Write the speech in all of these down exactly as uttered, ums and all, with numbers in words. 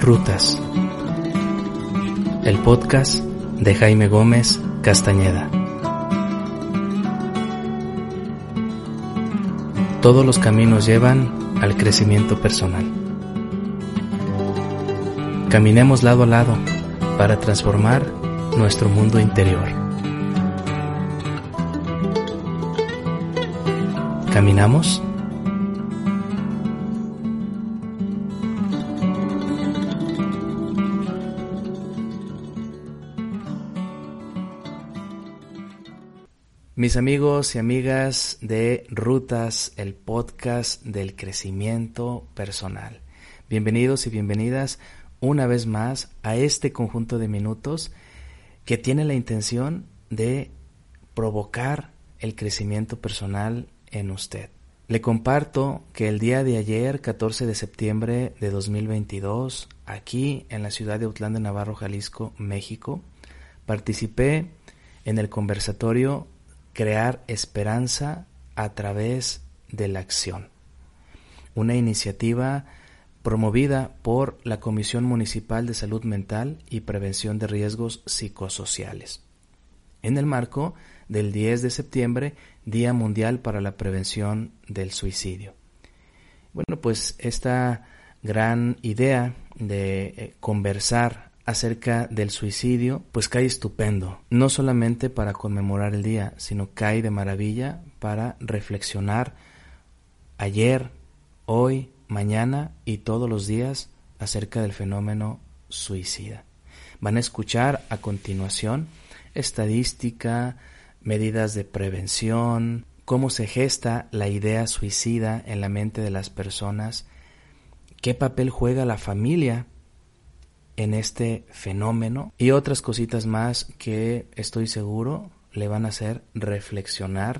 Rutas, el podcast de Jaime Gómez Castañeda. Todos los caminos llevan al crecimiento personal. Caminemos lado a lado para transformar nuestro mundo interior. ¿Caminamos? Mis amigos y amigas de Rutas, el podcast del crecimiento personal. Bienvenidos y bienvenidas una vez más a este conjunto de minutos que tiene la intención de provocar el crecimiento personal en usted. Le comparto que el día de ayer, catorce de septiembre de dos mil veintidós, aquí en la ciudad de Autlán de Navarro, Jalisco, México, participé en el conversatorio Crear Esperanza a través de la acción, una iniciativa promovida por la Comisión Municipal de Salud Mental y Prevención de Riesgos Psicosociales, en el marco del diez de septiembre, Día Mundial para la Prevención del Suicidio. Bueno, pues esta gran idea de eh, conversar acerca del suicidio, pues cae estupendo, no solamente para conmemorar el día, sino cae de maravilla para reflexionar ayer, hoy, mañana y todos los días acerca del fenómeno suicida. Van a escuchar a continuación estadística, medidas de prevención, cómo se gesta la idea suicida en la mente de las personas, qué papel juega la familia en este fenómeno y otras cositas más que estoy seguro le van a hacer reflexionar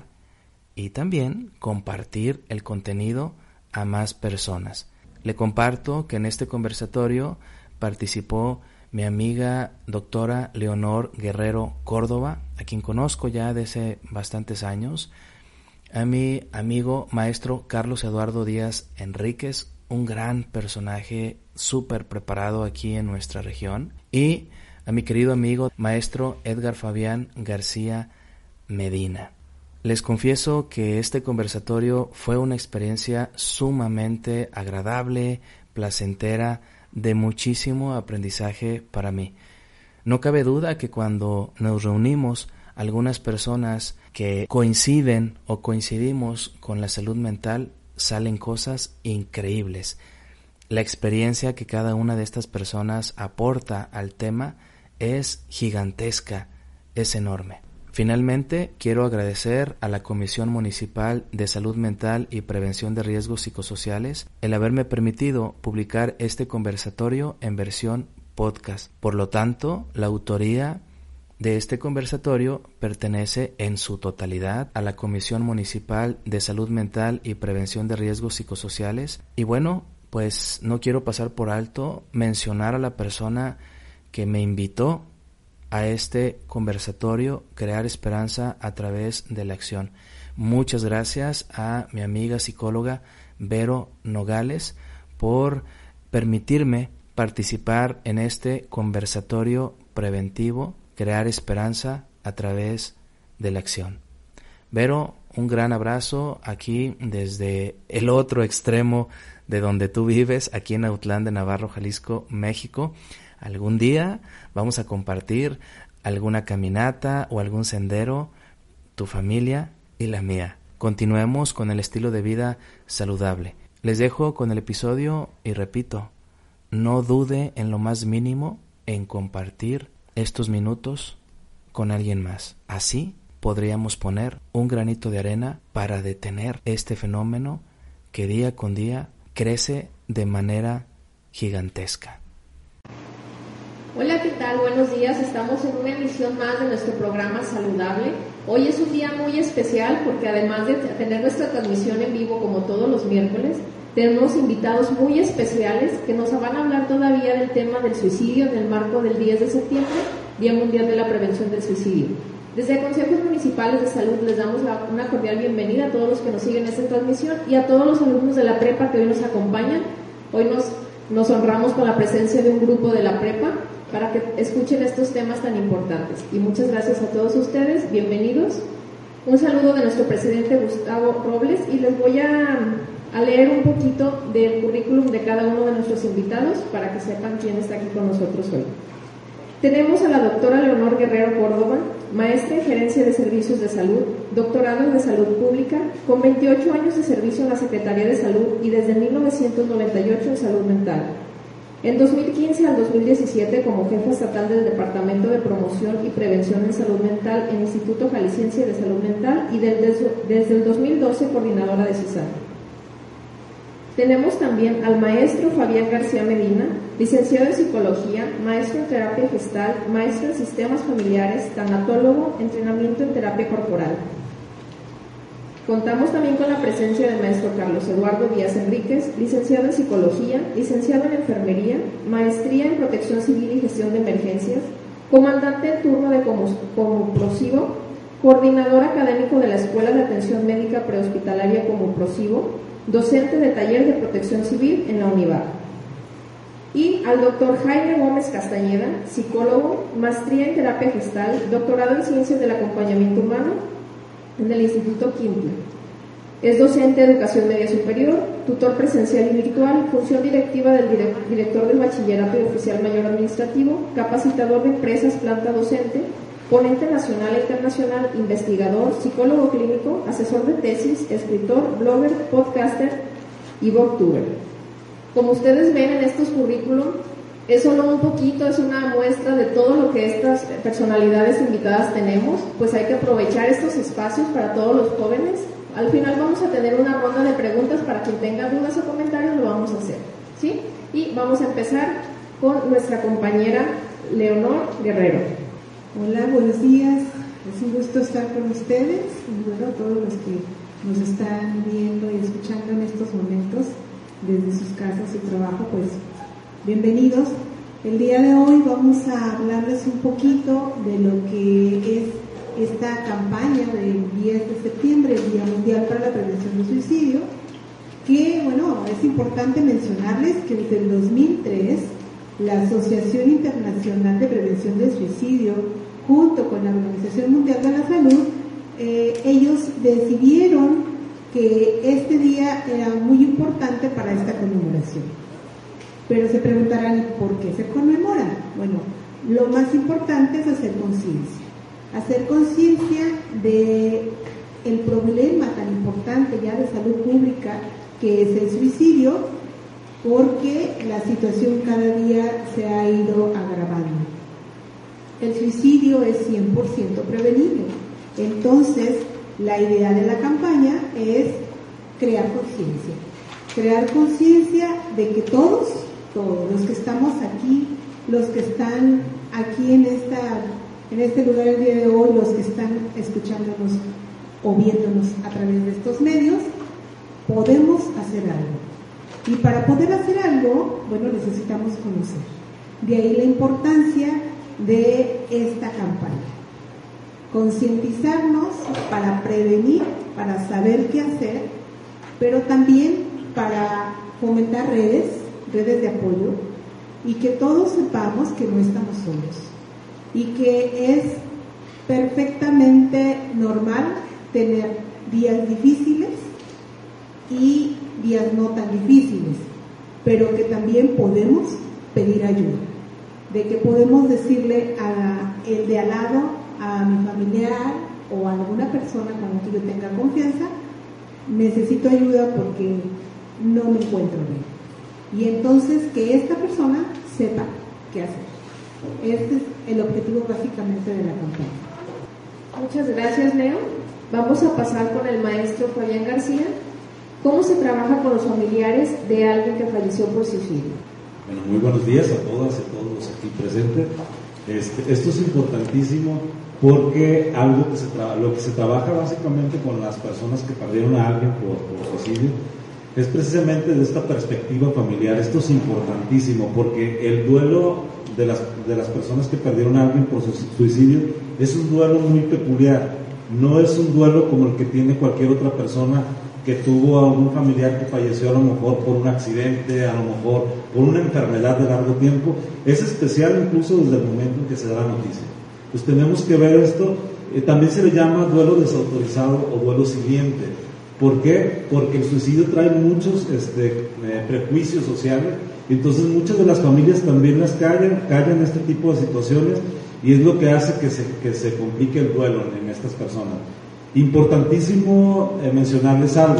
y también compartir el contenido a más personas. Le comparto que en este conversatorio participó mi amiga doctora Leonor Guerrero Córdoba, a quien conozco ya desde bastantes años, a mi amigo maestro Carlos Eduardo Díaz Enríquez, un gran personaje súper preparado aquí en nuestra región, y a mi querido amigo maestro Edgar Fabián García Medina. Les confieso que este conversatorio fue una experiencia sumamente agradable, placentera, de muchísimo aprendizaje para mí. No cabe duda que cuando nos reunimos algunas personas que coinciden o coincidimos con la salud mental, salen cosas increíbles. La experiencia que cada una de estas personas aporta al tema es gigantesca, es enorme. Finalmente, quiero agradecer a la Comisión Municipal de Salud Mental y Prevención de Riesgos Psicosociales el haberme permitido publicar este conversatorio en versión podcast. Por lo tanto, la autoría de este conversatorio pertenece en su totalidad a la Comisión Municipal de Salud Mental y Prevención de Riesgos Psicosociales. Y bueno, pues no quiero pasar por alto mencionar a la persona que me invitó a este conversatorio Crear Esperanza a través de la acción. Muchas gracias a mi amiga psicóloga Vero Nogales por permitirme participar en este conversatorio preventivo Crear Esperanza a través de la acción. Vero, un gran abrazo aquí desde el otro extremo de donde tú vives, aquí en Autlán de Navarro, Jalisco, México. Algún día vamos a compartir alguna caminata o algún sendero, tu familia y la mía. Continuemos con el estilo de vida saludable. Les dejo con el episodio y repito, no dude en lo más mínimo en compartir estos minutos con alguien más. Así podríamos poner un granito de arena para detener este fenómeno que día con día crece de manera gigantesca. Hola, ¿qué tal? Buenos días. Estamos en una emisión más de nuestro programa Saludable. Hoy es un día muy especial porque además de tener nuestra transmisión en vivo como todos los miércoles, tenemos invitados muy especiales que nos van a hablar todavía del tema del suicidio en el marco del diez de septiembre, Día Mundial de la Prevención del Suicidio. Desde Consejos Municipales de Salud les damos la, una cordial bienvenida a todos los que nos siguen en esta transmisión y a todos los alumnos de la prepa que hoy nos acompañan. Hoy nos nos honramos con la presencia de un grupo de la prepa para que escuchen estos temas tan importantes. Y muchas gracias a todos ustedes, bienvenidos. Un saludo de nuestro presidente Gustavo Robles y les voy a, a leer un poquito del currículum de cada uno de nuestros invitados para que sepan quién está aquí con nosotros hoy. Tenemos a la doctora Leonor Guerrero Córdoba, maestra en Gerencia de Servicios de Salud, doctorado de Salud Pública, con veintiocho años de servicio en la Secretaría de Salud y desde mil novecientos noventa y ocho en Salud Mental. En dos mil quince al dos mil diecisiete como jefa estatal del Departamento de Promoción y Prevención en Salud Mental en Instituto Jalisciense de Salud Mental y desde, desde el dos mil doce coordinadora de CISAR. Tenemos también al maestro Fabián García Medina, licenciado en Psicología, maestro en Terapia Gestal, maestro en Sistemas Familiares, tanatólogo, entrenamiento en Terapia Corporal. Contamos también con la presencia del maestro Carlos Eduardo Díaz Enríquez, licenciado en Psicología, licenciado en Enfermería, maestría en Protección Civil y Gestión de Emergencias, comandante en turno de Comuprosivo, coordinador académico de la Escuela de Atención Médica Prehospitalaria Comuprosivo, docente de Taller de Protección Civil en la UNIVAC. Y al doctor Jaime Gómez Castañeda, psicólogo, maestría en Terapia Gestal, doctorado en Ciencias del Acompañamiento Humano en el Instituto Quintla. Es docente de Educación Media Superior, tutor presencial y virtual, función directiva del direct- director del Bachillerato y Oficial Mayor Administrativo, capacitador de empresas, planta docente, ponente nacional e internacional, investigador, psicólogo clínico, asesor de tesis, escritor, blogger, podcaster y booktuber. Como ustedes ven en estos currículum, es solo un poquito, es una muestra de todo lo que estas personalidades invitadas tenemos, pues hay que aprovechar estos espacios para todos los jóvenes. Al final vamos a tener una ronda de preguntas para quien tenga dudas o comentarios, lo vamos a hacer, ¿sí? Y vamos a empezar con nuestra compañera Leonor Guerrero. Hola, buenos días, es un gusto estar con ustedes y bueno, todos los que nos están viendo y escuchando en estos momentos desde sus casas y trabajo, pues bienvenidos. El día de hoy vamos a hablarles un poquito de lo que es esta campaña del diez de septiembre, el Día Mundial para la Prevención del Suicidio, que bueno, es importante mencionarles que desde el dos mil tres la Asociación Internacional de Prevención del Suicidio, junto con la Organización Mundial de la Salud, eh, ellos decidieron que este día era muy importante para esta conmemoración. Pero se preguntarán, ¿por qué se conmemora? Bueno, lo más importante es hacer conciencia. Hacer conciencia de el problema tan importante ya de salud pública que es el suicidio, porque la situación cada día se ha ido agravando. El suicidio es cien por ciento prevenible. Entonces, la idea de la campaña es crear conciencia. Crear conciencia de que todos, todos los que estamos aquí, los que están aquí en esta, en este lugar el día de hoy, los que están escuchándonos o viéndonos a través de estos medios, podemos hacer algo. Y para poder hacer algo, bueno, necesitamos conocer. De ahí la importancia de esta campaña. Concientizarnos para prevenir, para saber qué hacer, pero también para fomentar redes, redes de apoyo, y que todos sepamos que no estamos solos y que es perfectamente normal tener días difíciles y días no tan difíciles, pero que también podemos pedir ayuda, de que podemos decirle a el de al lado, a mi familiar o a alguna persona con la que yo tenga confianza, necesito ayuda porque no me encuentro bien. Y entonces que esta persona sepa qué hacer. Este es el objetivo básicamente de la campaña. Muchas gracias, Leo. Vamos a pasar con el maestro Fabián García. ¿Cómo se trabaja con los familiares de alguien que falleció por suicidio? Bueno, muy buenos días a todas y a todos los aquí presentes. Este, esto es importantísimo porque algo que se tra- lo que se trabaja básicamente con las personas que perdieron a alguien por, por suicidio es precisamente de esta perspectiva familiar. Esto es importantísimo porque el duelo de las, de las personas que perdieron a alguien por su suicidio es un duelo muy peculiar. No es un duelo como el que tiene cualquier otra persona que tuvo a un familiar que falleció a lo mejor por un accidente, a lo mejor por una enfermedad de largo tiempo. Es especial incluso desde el momento en que se da la noticia. Pues tenemos que ver esto. Eh, también se le llama duelo desautorizado o duelo siguiente. ¿Por qué? Porque el suicidio trae muchos este, eh, prejuicios sociales, entonces muchas de las familias también las callan, callan este tipo de situaciones, y es lo que hace que se, que se complique el duelo en, en estas personas. Importantísimo eh, mencionarles algo.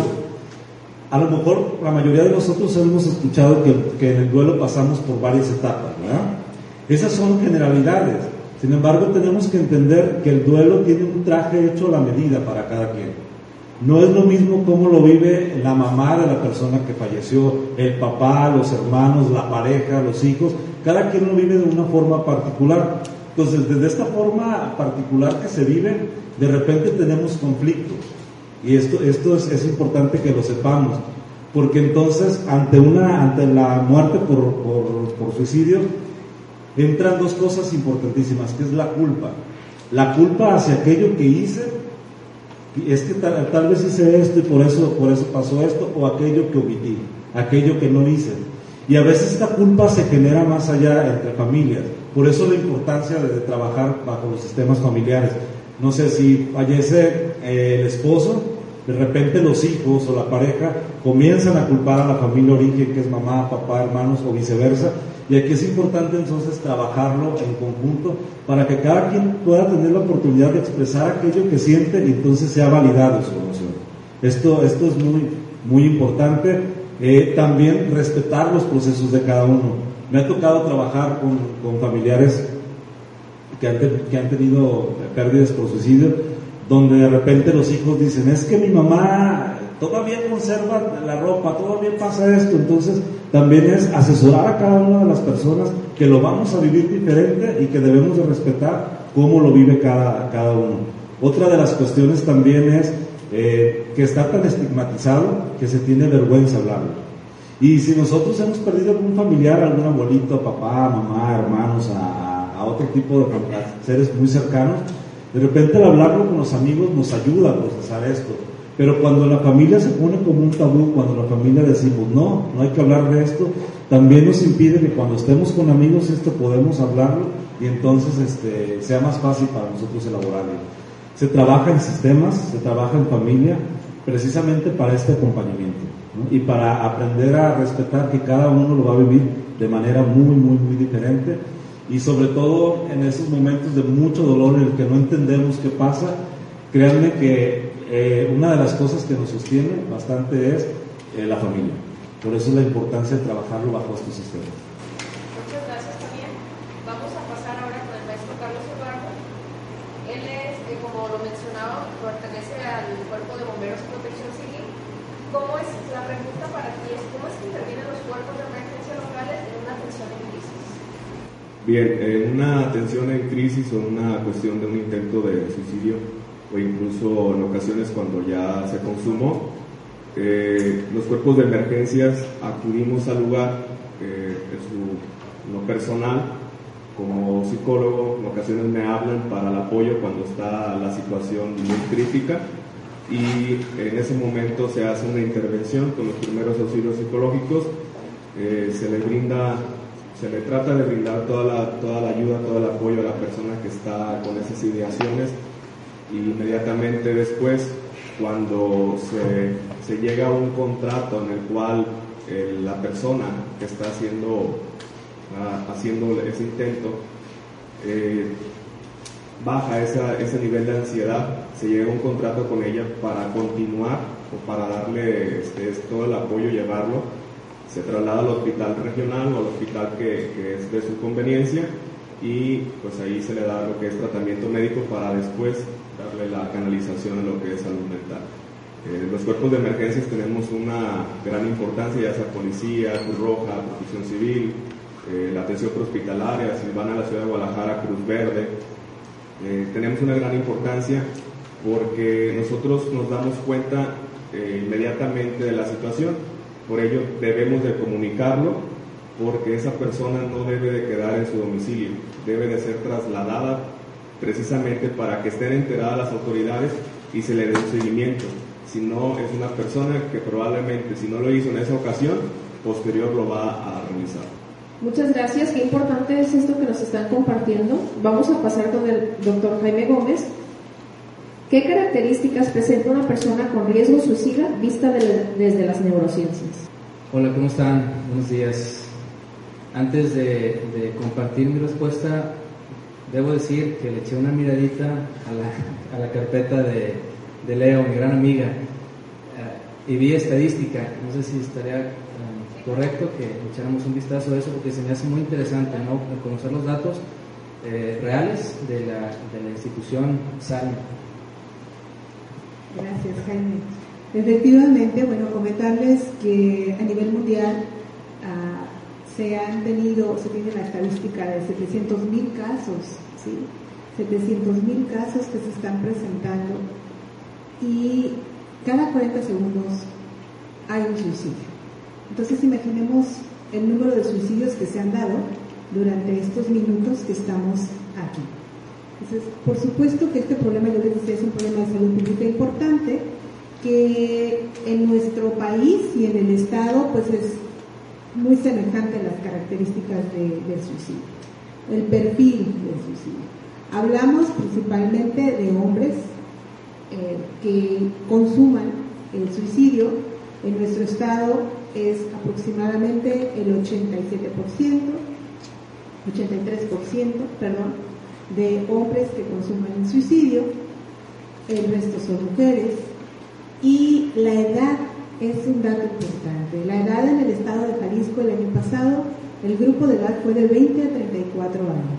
A lo mejor la mayoría de nosotros hemos escuchado que, que en el duelo pasamos por varias etapas, ¿verdad? Esas son generalidades. Sin embargo, tenemos que entender que el duelo tiene un traje hecho a la medida para cada quien. No es lo mismo cómo lo vive la mamá de la persona que falleció, el papá, los hermanos, la pareja, los hijos. Cada quien lo vive de una forma particular. Entonces, desde esta forma particular que se vive, de repente tenemos conflictos. Y esto, esto es, es importante que lo sepamos. Porque entonces, ante, una, ante la muerte por, por, por suicidio, entran dos cosas importantísimas, que es la culpa. La culpa hacia aquello que hice. Es que tal, tal vez hice esto y por eso, por eso pasó esto, o aquello que omití, aquello que no hice. Y a veces esta culpa se genera más allá entre familias. Por eso la importancia de, de trabajar bajo los sistemas familiares. No sé, si fallece eh, el esposo, de repente los hijos o la pareja comienzan a culpar a la familia origen, que es mamá, papá, hermanos, o viceversa. Y aquí es importante entonces trabajarlo en conjunto para que cada quien pueda tener la oportunidad de expresar aquello que siente y entonces sea validado su emoción. Esto, esto es muy, muy importante. Eh, también respetar los procesos de cada uno. Me ha tocado trabajar con, con familiares que han, te, que han tenido pérdidas por suicidio, donde de repente los hijos dicen, es que mi mamá todavía conserva la ropa, todavía pasa esto. Entonces también es asesorar a cada una de las personas que lo vamos a vivir diferente y que debemos de respetar cómo lo vive cada, cada uno. Otra de las cuestiones también es eh, que está tan estigmatizado que se tiene vergüenza hablarlo. Y si nosotros hemos perdido algún familiar, algún abuelito, papá, mamá, hermanos, a, a otro tipo de seres muy cercanos, de repente al hablarlo con los amigos nos ayuda a procesar esto. Pero cuando la familia se pone como un tabú, cuando la familia decimos no, no hay que hablar de esto, también nos impide que cuando estemos con amigos esto podemos hablarlo y entonces este, sea más fácil para nosotros elaborarlo. Se trabaja en sistemas, se trabaja en familia, precisamente para este acompañamiento, ¿no? Y para aprender a respetar que cada uno lo va a vivir de manera muy, muy, muy diferente, y sobre todo en esos momentos de mucho dolor en el que no entendemos qué pasa. Créanme que eh, una de las cosas que nos sostiene bastante es eh, la familia. Por eso es la importancia de trabajarlo bajo estos sistemas. Muchas gracias también. Vamos a pasar ahora con el maestro Carlos Eduardo. Él es, eh, como lo mencionaba, pertenece al Cuerpo de Bomberos y Protección Civil. ¿Cómo es, la pregunta para ti es, ¿cómo es que intervienen los cuerpos de emergencia locales en una atención en crisis? Bien, en una atención en crisis o una cuestión de un intento de suicidio, o incluso en ocasiones cuando ya se consumó, eh, los cuerpos de emergencias acudimos al lugar eh, en su lo personal. Como psicólogo, en ocasiones me hablan para el apoyo cuando está la situación muy crítica, y en ese momento se hace una intervención con los primeros auxilios psicológicos. Eh, se le brinda, se le trata de brindar toda la, toda la ayuda, todo el apoyo a la persona que está con esas ideaciones, y inmediatamente después, cuando se, se llega a un contrato en el cual eh, la persona que está haciendo Uh, haciendo ese intento eh, baja esa, ese nivel de ansiedad, se llega a un contrato con ella para continuar o para darle este, todo el apoyo, llevarlo, se traslada al hospital regional o al hospital que, que es de su conveniencia, y pues ahí se le da lo que es tratamiento médico para después darle la canalización en lo que es salud mental. Eh, los cuerpos de emergencias tenemos una gran importancia, ya sea policía, Cruz Roja, Protección Civil, Eh, la atención prehospitalaria, si van a la ciudad de Guadalajara, Cruz Verde. Eh, tenemos una gran importancia porque nosotros nos damos cuenta eh, inmediatamente de la situación. Por ello debemos de comunicarlo, porque esa persona no debe de quedar en su domicilio, debe de ser trasladada precisamente para que estén enteradas las autoridades y se le dé un seguimiento. sino es una persona que probablemente, si no lo hizo en esa ocasión, posterior lo va a realizar. Muchas gracias, qué importante es esto que nos están compartiendo. Vamos a pasar con el doctor Jaime Gómez. ¿Qué características presenta una persona con riesgo suicida vista de, desde las neurociencias? Hola, ¿cómo están? Buenos días. Antes de, de compartir mi respuesta, debo decir que le eché una miradita a la, a la carpeta de, de Leo, mi gran amiga, uh, y vi estadística. No sé si estaría um, correcto que echáramos un vistazo a eso, porque se me hace muy interesante, ¿no?, conocer los datos eh, reales de la, de la institución SALME. Gracias, Jaime. Efectivamente, bueno, comentarles que a nivel mundial uh, se han tenido, se tiene la estadística de setecientos mil casos, ¿sí? setecientos mil casos que se están presentando y cada cuarenta segundos hay un suicidio. Entonces imaginemos el número de suicidios que se han dado durante estos minutos que estamos aquí. Entonces, por supuesto que este problema, yo les decía, es un problema de salud pública importante, que en nuestro país y en el estado pues es muy semejante a las características de, del suicidio, el perfil del suicidio. Hablamos principalmente de hombres eh, que consuman el suicidio. En nuestro estado es aproximadamente el ochenta y siete por ciento, ochenta y tres por ciento, perdón, de hombres que consuman el suicidio, el resto son mujeres, y la edad es un dato importante. La edad en el estado de Jalisco el año pasado, el grupo de edad fue de veinte a treinta y cuatro años.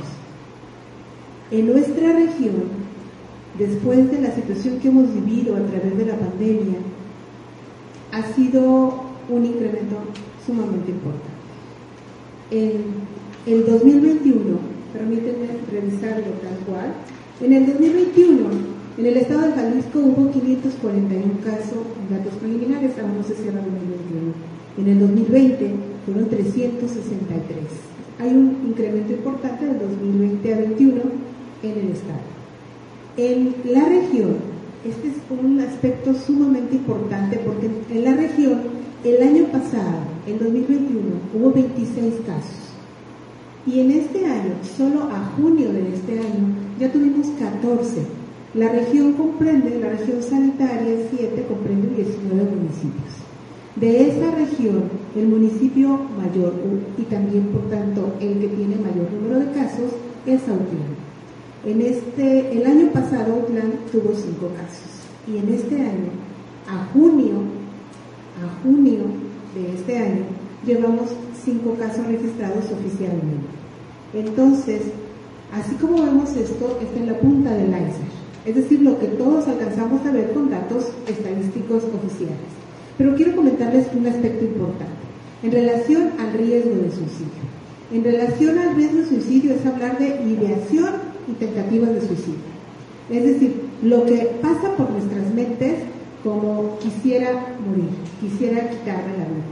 En nuestra región, después de la situación que hemos vivido a través de la pandemia, ha sido un incremento sumamente importante. En el dos mil veintiuno, permítanme revisarlo tal cual, en el dos mil veintiuno, en el estado de Jalisco hubo quinientos cuarenta y uno casos, datos preliminares, aún no se cierra el dos mil veintiuno. En el dos mil veinte fueron trescientos sesenta y tres. Hay un incremento importante del dos mil veinte a veintiuno en el estado. En la región, este es un aspecto sumamente importante porque en la región, el año pasado, en dos mil veintiuno, hubo veintiséis casos. Y en este año, solo a junio de este año, ya tuvimos catorce. La región comprende, la región sanitaria siete, comprende diecinueve municipios. De esa región, el municipio mayor y también, por tanto, el que tiene mayor número de casos es Autlán. En este, el año pasado Autlán tuvo cinco casos y en este año, a junio, a junio de este año, llevamos cinco casos registrados oficialmente. Entonces, así como vemos esto, está en la punta del iceberg. Es decir, lo que todos alcanzamos a ver con datos estadísticos oficiales. Pero quiero comentarles un aspecto importante en relación al riesgo de suicidio. En relación al riesgo de suicidio es hablar de ideación y tentativas de suicidio. Es decir, lo que pasa por nuestras mentes como quisiera morir, quisiera quitarme la vida.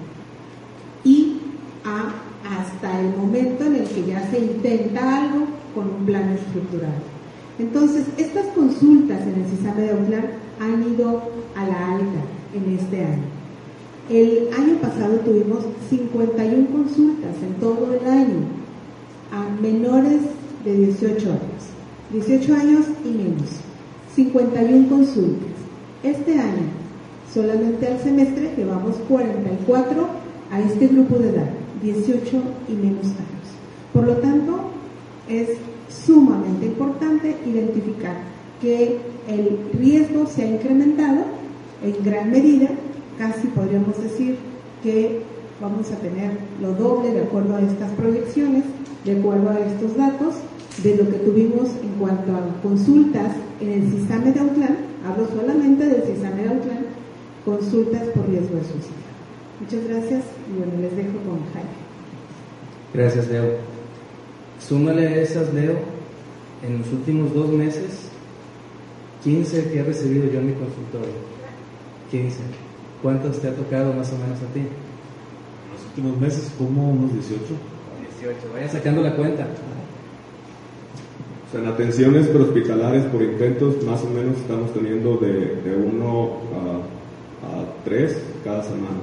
Y a, hasta el momento en el que ya se intenta algo con un plan estructurado. Entonces, estas consultas en el CISAME de Autlán han ido a la alta en este año. El año pasado tuvimos cincuenta y una consultas en todo el año a menores de dieciocho años. dieciocho años y menos. cincuenta y una consultas. Este año, solamente al semestre, llevamos cuarenta y cuatro a este grupo de edad, dieciocho y menos años. Por lo tanto, es sumamente importante identificar que el riesgo se ha incrementado en gran medida, casi podríamos decir que vamos a tener lo doble de acuerdo a estas proyecciones, de acuerdo a estos datos, de lo que tuvimos en cuanto a consultas en el CISAME de Autlán. Hablo solamente del CISAME de Autlán, consultas por riesgo de suicidio. Muchas gracias y bueno, les dejo con Jaime. Gracias, Leo. Súmale a esas, Leo, en los últimos dos meses, quince que he recibido yo en mi consultorio. quince. ¿Cuántos te ha tocado más o menos a ti? En los últimos meses, como unos dieciocho. dieciocho. Vaya sacando la cuenta. O sea, en atenciones prehospitalarias por intentos, más o menos estamos teniendo de, de uno a a tres cada semana.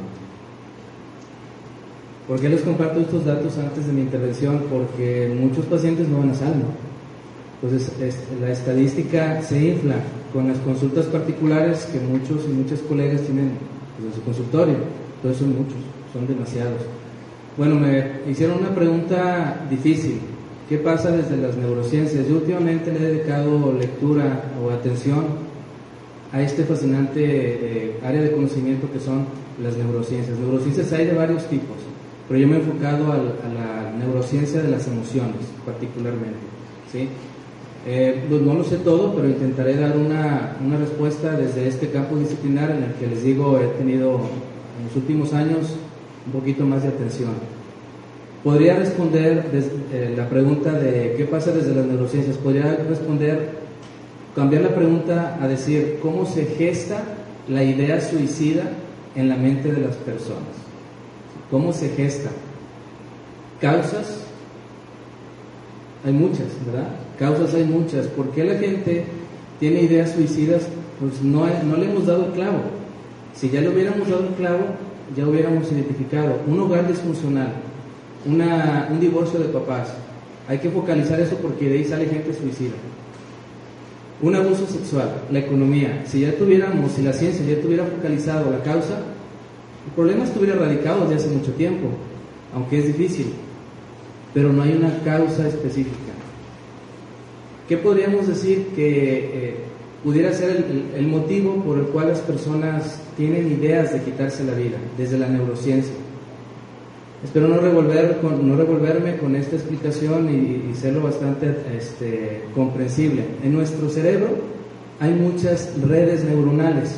¿Por qué les comparto estos datos antes de mi intervención? Porque muchos pacientes no van a salmo. Entonces, es, la estadística se infla con las consultas particulares que muchos y muchas colegas tienen pues, en su consultorio. Entonces, son muchos, son demasiados. Bueno, me hicieron una pregunta difícil. ¿Qué pasa desde las neurociencias? Yo últimamente le he dedicado lectura o atención a este fascinante eh, área de conocimiento que son las neurociencias. Neurociencias hay de varios tipos, pero yo me he enfocado al, a la neurociencia de las emociones, particularmente, ¿sí? Eh, pues no lo sé todo, pero intentaré dar una, una respuesta desde este campo disciplinar en el que les digo he tenido en los últimos años un poquito más de atención. Podría responder desde, eh, la pregunta de qué pasa desde las neurociencias, podría responder, cambiar la pregunta a decir cómo se gesta la idea suicida en la mente de las personas. ¿Cómo se gesta? Causas, hay muchas, ¿verdad? Causas hay muchas. ¿Por qué la gente tiene ideas suicidas? Pues no, no le hemos dado el clavo. Si ya le hubiéramos dado el clavo, ya hubiéramos identificado un hogar disfuncional, una, un divorcio de papás. Hay que focalizar eso porque de ahí sale gente suicida. Un abuso sexual, la economía. Si ya tuviéramos, si la ciencia ya tuviera focalizado la causa, el problema estuviera radicado desde hace mucho tiempo, aunque es difícil, pero no hay una causa específica. ¿Qué podríamos decir que eh, pudiera ser el, el motivo por el cual las personas tienen ideas de quitarse la vida desde la neurociencia? Espero no, revolver con, no revolverme con esta explicación y, y serlo bastante este, comprensible. En nuestro cerebro hay muchas redes neuronales.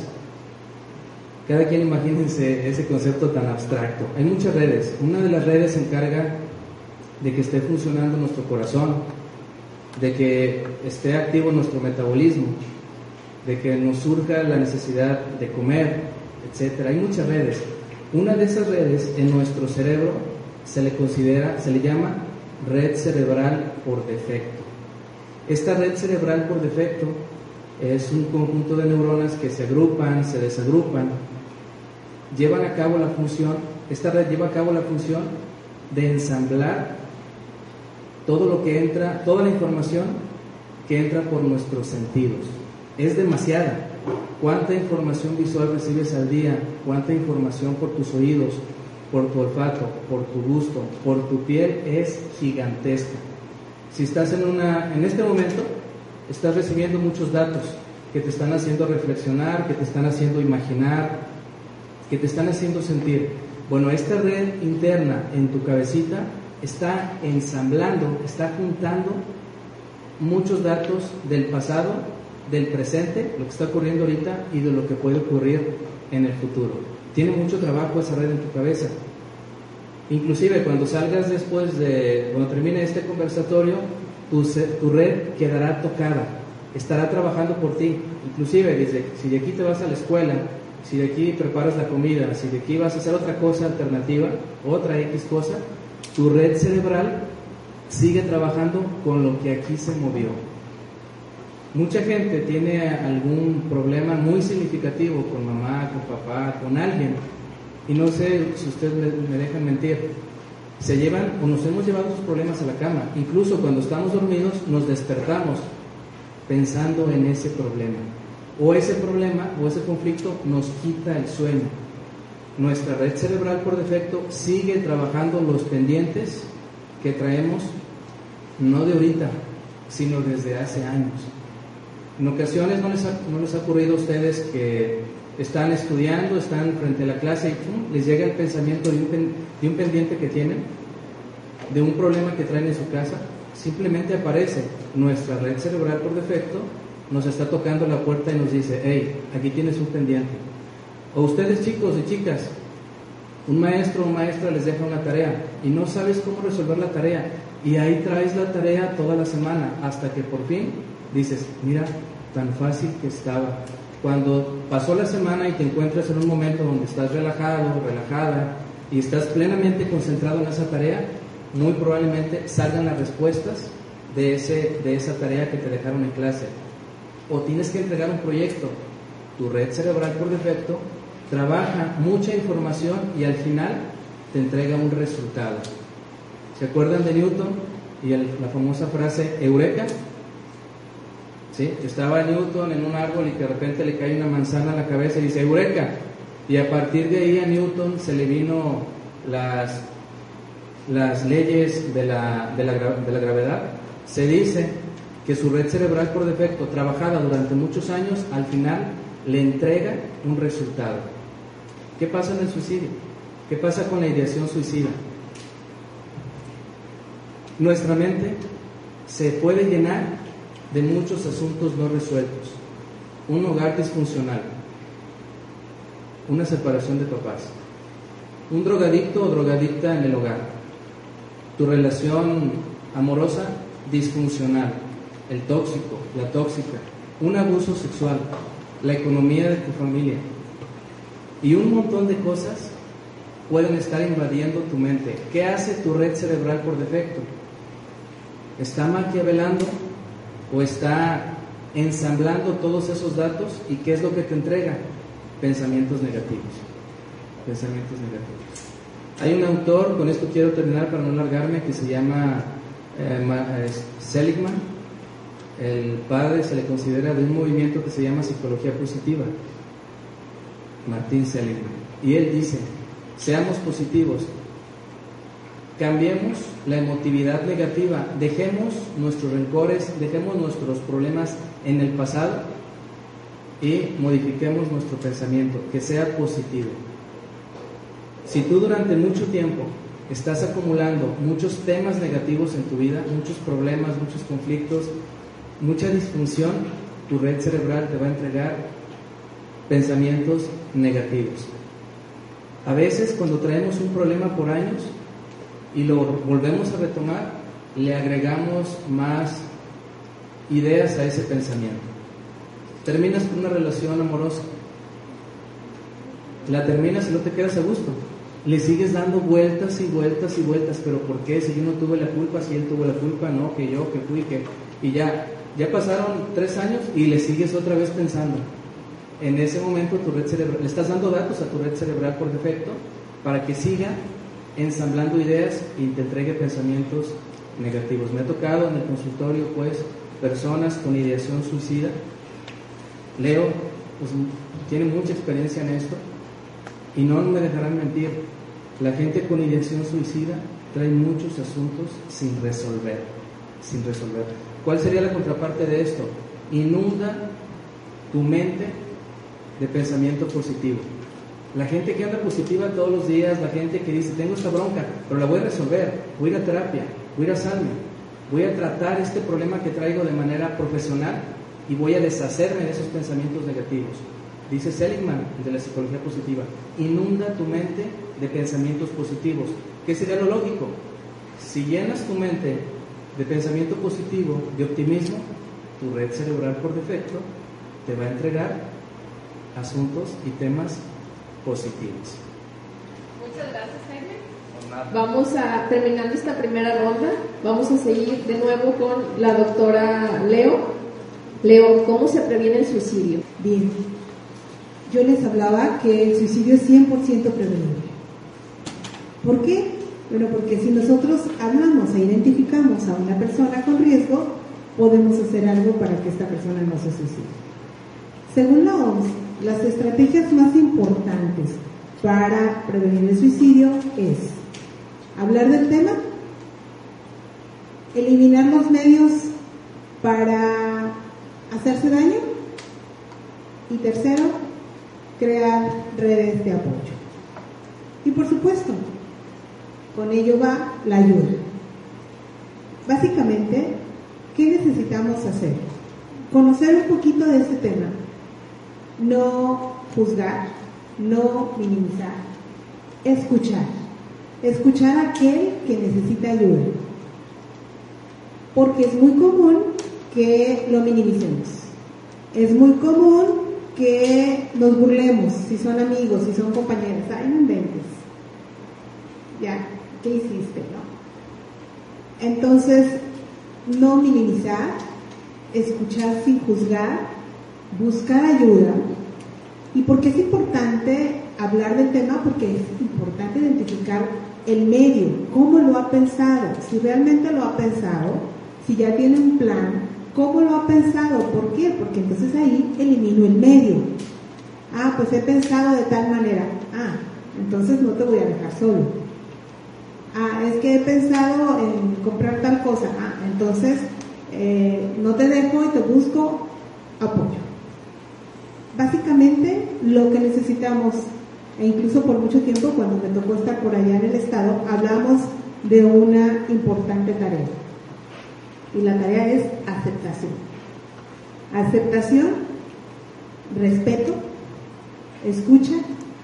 Cada quien imagínense ese concepto tan abstracto. Hay muchas redes. Una de las redes se encarga de que esté funcionando nuestro corazón, de que esté activo nuestro metabolismo, de que nos surja la necesidad de comer, etcétera. Hay muchas redes. Una de esas redes en nuestro cerebro se le considera, se le llama red cerebral por defecto. Esta red cerebral por defecto es un conjunto de neuronas que se agrupan, se desagrupan, llevan a cabo la función, esta red lleva a cabo la función de ensamblar todo lo que entra, toda la información que entra por nuestros sentidos. Es demasiada. ¿Cuánta información visual recibes al día? ¿Cuánta información por tus oídos, por tu olfato, por tu gusto, por tu piel? Es gigantesca. Si estás en una, en este momento, estás recibiendo muchos datos que te están haciendo reflexionar, que te están haciendo imaginar, que te están haciendo sentir. Bueno, esta red interna en tu cabecita está ensamblando, está juntando muchos datos del pasado, del presente, lo que está ocurriendo ahorita y de lo que puede ocurrir en el futuro. Tiene mucho trabajo esa red en tu cabeza. Inclusive cuando salgas después de, cuando termine este conversatorio, tu, tu red quedará tocada, estará trabajando por ti. Inclusive desde, si de aquí te vas a la escuela, si de aquí preparas la comida, si de aquí vas a hacer otra cosa alternativa, otra X cosa, tu red cerebral sigue trabajando con lo que aquí se movió. Mucha gente tiene algún problema muy significativo con mamá, con papá, con alguien, y no sé si ustedes me, me dejan mentir, se llevan o nos hemos llevado sus problemas a la cama. Incluso cuando estamos dormidos nos despertamos pensando en ese problema, o ese problema o ese conflicto nos quita el sueño. Nuestra red cerebral por defecto sigue trabajando los pendientes que traemos, no de ahorita, sino desde hace años. En ocasiones no les ha, no les ha ocurrido a ustedes que están estudiando, están frente a la clase y ¡pum!, les llega el pensamiento de un, pen, de un pendiente que tienen, de un problema que traen en su casa. Simplemente aparece nuestra red cerebral por defecto, nos está tocando la puerta y nos dice: hey, aquí tienes un pendiente. O ustedes, chicos y chicas, un maestro o maestra les deja una tarea y no sabes cómo resolver la tarea, y ahí traes la tarea toda la semana hasta que por fin dices: mira, tan fácil que estaba. Cuando pasó la semana y te encuentras en un momento donde estás relajado, relajada y estás plenamente concentrado en esa tarea, muy probablemente salgan las respuestas de, ese, de esa tarea que te dejaron en clase. O tienes que entregar un proyecto, tu red cerebral por defecto trabaja mucha información y al final te entrega un resultado. ¿Se acuerdan de Newton y el, la famosa frase Eureka? ¿Sí? Estaba Newton en un árbol y que de repente le cae una manzana a la cabeza y dice Eureka, y a partir de ahí a Newton se le vino las, las leyes de la, de, la, de la gravedad. Se dice que su red cerebral por defecto, trabajada durante muchos años, al final le entrega un resultado. ¿Qué pasa en el suicidio? ¿Qué pasa con la ideación suicida? Nuestra mente se puede llenar de muchos asuntos no resueltos. Un hogar disfuncional, una separación de papás, un drogadicto o drogadicta en el hogar, tu relación amorosa disfuncional, el tóxico, la tóxica, un abuso sexual, la economía de tu familia y un montón de cosas pueden estar invadiendo tu mente. ¿Qué hace tu red cerebral por defecto? ¿Está maquiavelando o está ensamblando todos esos datos? ¿Y qué es lo que te entrega? Pensamientos negativos. Pensamientos negativos. Hay un autor, con esto quiero terminar para no alargarme, que se llama eh, Seligman. El padre se le considera de un movimiento que se llama psicología positiva, Martin Seligman. Y él dice, seamos positivos, cambiemos la emotividad negativa, dejemos nuestros rencores, dejemos nuestros problemas en el pasado y modifiquemos nuestro pensamiento, que sea positivo. Si tú durante mucho tiempo estás acumulando muchos temas negativos en tu vida, muchos problemas, muchos conflictos, mucha disfunción, tu red cerebral te va a entregar pensamientos negativos. A veces cuando traemos un problema por años y lo volvemos a retomar, le agregamos más ideas a ese pensamiento. Terminas con una relación amorosa, la terminas y no te quedas a gusto, le sigues dando vueltas y vueltas y vueltas, pero ¿por qué? Si yo no tuve la culpa, si él tuvo la culpa, no, que yo, que fui, que... y ya, ya pasaron tres años y le sigues otra vez pensando. En ese momento tu red cerebral, le estás dando datos a tu red cerebral por defecto para que siga ensamblando ideas y te entregue pensamientos negativos. Me ha tocado en el consultorio pues personas con ideación suicida. Leo pues tiene mucha experiencia en esto y no me dejarán mentir, la gente con ideación suicida trae muchos asuntos sin resolver, sin resolver. ¿Cuál sería la contraparte de esto? Inunda tu mente de pensamiento positivo. La gente que anda positiva todos los días, la gente que dice, tengo esta bronca, pero la voy a resolver, voy a ir a terapia, voy a ir a Salme, voy a tratar este problema que traigo de manera profesional y voy a deshacerme de esos pensamientos negativos. Dice Seligman, de la psicología positiva, inunda tu mente de pensamientos positivos. ¿Qué sería lo lógico? Si llenas tu mente de pensamiento positivo, de optimismo, tu red cerebral por defecto te va a entregar asuntos y temas positivos. Muchas gracias, Jaime. Vamos a, terminando esta primera ronda, vamos a seguir de nuevo con la doctora Leo. Leo, ¿cómo se previene el suicidio? Bien, yo les hablaba que el suicidio es cien por ciento prevenible. ¿Por qué? Bueno, porque si nosotros hablamos e identificamos a una persona con riesgo, podemos hacer algo para que esta persona no se suicide. Según la O M S, las estrategias más importantes para prevenir el suicidio es hablar del tema, eliminar los medios para hacerse daño y tercero, crear redes de apoyo. Y por supuesto, con ello va la ayuda. Básicamente, ¿qué necesitamos hacer? Conocer un poquito de este tema. No juzgar, no minimizar, escuchar, escuchar a aquel que necesita ayuda, porque es muy común que lo minimicemos, es muy común que nos burlemos, si son amigos, si son compañeros, ay, no inventes, ya, ¿qué hiciste, no? Entonces, no minimizar, escuchar sin juzgar, buscar ayuda ¿Y por qué es importante hablar del tema? Porque es importante identificar el medio, cómo lo ha pensado, si realmente lo ha pensado, si ya tiene un plan, cómo lo ha pensado, ¿por qué? Porque entonces ahí elimino el medio. Ah, pues he pensado de tal manera, ah, entonces no te voy a dejar solo. Ah, es que he pensado en comprar tal cosa, ah, entonces eh, no te dejo y te busco apoyo. Básicamente lo que necesitamos, e incluso por mucho tiempo cuando me tocó estar por allá en el estado, hablamos de una importante tarea. Y la tarea es aceptación. Aceptación, respeto, escucha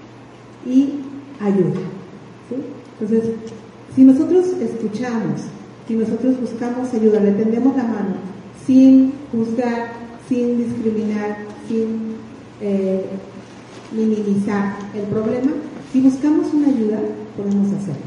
y ayuda. ¿Sí? Entonces, si nosotros escuchamos, si nosotros buscamos ayuda, le tendemos la mano, sin juzgar, sin discriminar, sin eh, minimizar el problema, si buscamos una ayuda, podemos hacerlo.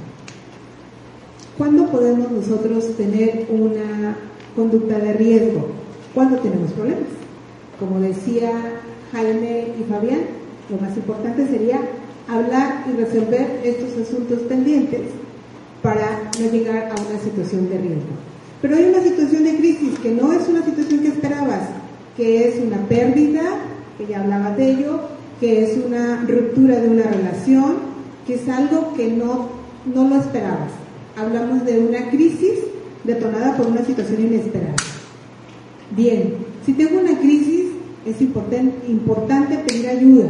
¿Cuándo podemos nosotros tener una conducta de riesgo? Cuando tenemos problemas. Como decía Jaime y Fabián, lo más importante sería hablar y resolver estos asuntos pendientes para no llegar a una situación de riesgo. Pero hay una situación de crisis que no es una situación que esperabas, que es una pérdida, que ya hablaba de ello, que es una ruptura de una relación, que es algo que no, no lo esperabas. Hablamos de una crisis detonada por una situación inesperada. Bien, si tengo una crisis, es importante, importante pedir ayuda,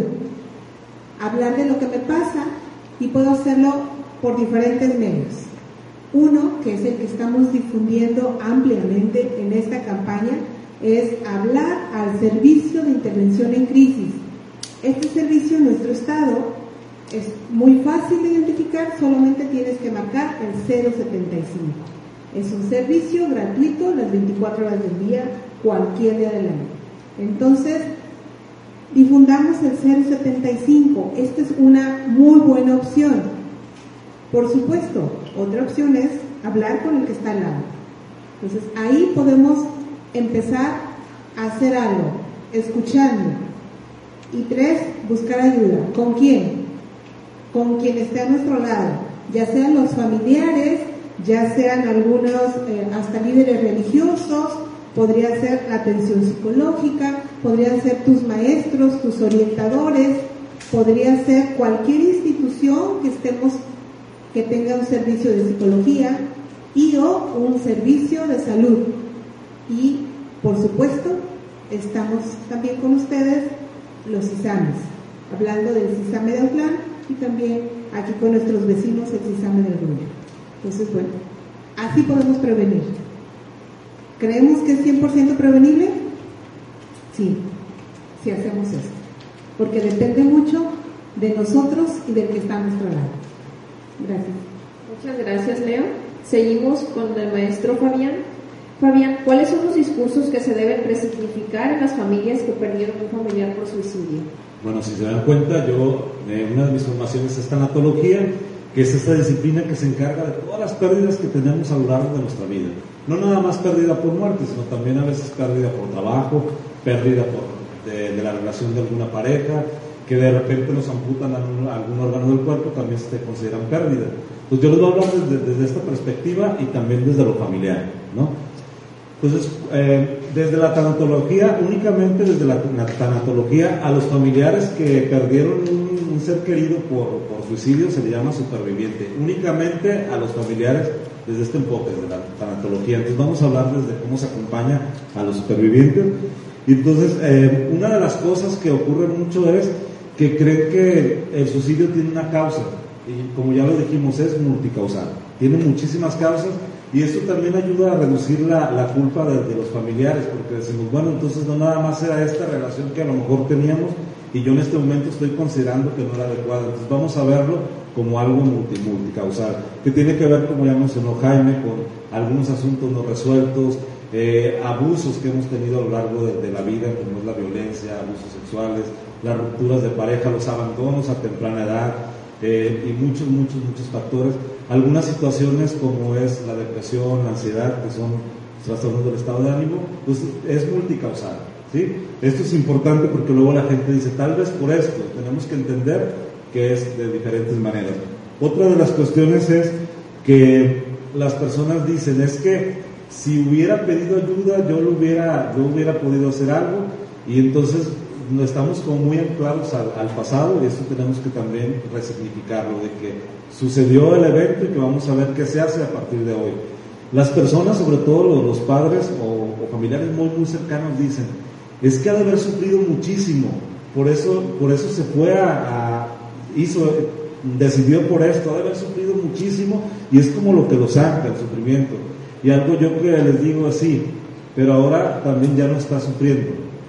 hablar de lo que me pasa, y puedo hacerlo por diferentes medios. Uno, que es el que estamos difundiendo ampliamente en esta campaña, es hablar al servicio de intervención en crisis. Este servicio en nuestro estado es muy fácil de identificar, solamente tienes que marcar el cero setenta y cinco. Es un servicio gratuito las veinticuatro horas del día, cualquier día del año. Entonces, difundamos el cero setenta y cinco. Esta es una muy buena opción. Por supuesto, otra opción es hablar con el que está al lado. Entonces, ahí podemos empezar a hacer algo, escuchando. Y tres, buscar ayuda. ¿Con quién? Con quien esté a nuestro lado, ya sean los familiares, ya sean algunos eh, hasta líderes religiosos, podría ser la atención psicológica, podrían ser tus maestros, tus orientadores, podría ser cualquier institución que estemos, que tenga un servicio de psicología y o un servicio de salud. Y por supuesto estamos también con ustedes los CISAMES, hablando del CISAME de Autlán y también aquí con nuestros vecinos el CISAME del Grullo. Entonces, bueno, así podemos prevenir. ¿Creemos que es cien por ciento prevenible? Sí, si hacemos esto, porque depende mucho de nosotros y del que está a nuestro lado. Gracias. Muchas gracias, Leo. Seguimos con el maestro Fabián. Fabián, ¿cuáles son los discursos que se deben resignificar en las familias que perdieron un familiar por suicidio? Bueno, si se dan cuenta, yo, eh, una de mis formaciones es tanatología, que es esta disciplina que se encarga de todas las pérdidas que tenemos a lo largo de nuestra vida. No nada más pérdida por muerte, sino también a veces pérdida por trabajo, pérdida por, de, de la relación de alguna pareja, que de repente nos amputan algún, algún órgano del cuerpo, también se consideran pérdida. Pues yo les voy a hablar desde, desde esta perspectiva y también desde lo familiar, ¿no? Entonces, eh, desde la tanatología, únicamente desde la, la tanatología, a los familiares que perdieron un, un ser querido por, por suicidio se le llama superviviente. Únicamente a los familiares desde este enfoque de la tanatología. Entonces vamos a hablar desde cómo se acompaña a los supervivientes. Y entonces, eh, una de las cosas que ocurre mucho es que creen que el suicidio tiene una causa. Y como ya lo dijimos, es multicausal. Tiene muchísimas causas. Y esto también ayuda a reducir la, la culpa de, de los familiares, porque decimos, bueno, entonces no nada más era esta relación que a lo mejor teníamos y yo en este momento estoy considerando que no era adecuada. Entonces vamos a verlo como algo multi, multicausal, que tiene que ver, como ya mencionó Jaime, con algunos asuntos no resueltos, eh, abusos que hemos tenido a lo largo de, de la vida, como es la violencia, abusos sexuales, las rupturas de pareja, los abandonos a temprana edad, eh, y muchos, muchos, muchos factores. Algunas situaciones como es la depresión, la ansiedad, que son trastornos del estado de ánimo, pues es multicausal, ¿sí? Esto es importante porque luego la gente dice, tal vez por esto, tenemos que entender que es de diferentes maneras. Otra de las cuestiones es que las personas dicen, es que si hubiera pedido ayuda, yo lo hubiera, yo hubiera podido hacer algo, y entonces no estamos como muy anclados al, al pasado, y eso tenemos que también resignificarlo, de que sucedió el evento y que vamos a ver qué se hace a partir de hoy. Las personas, sobre todo los, los padres o, o familiares muy muy cercanos, dicen, es que ha de haber sufrido muchísimo, por eso, por eso se fue a, a hizo, decidió por esto, ha de haber sufrido muchísimo, y es como lo que lo saca, el sufrimiento. Y algo yo que les digo así, pero ahora también ya no está sufriendo.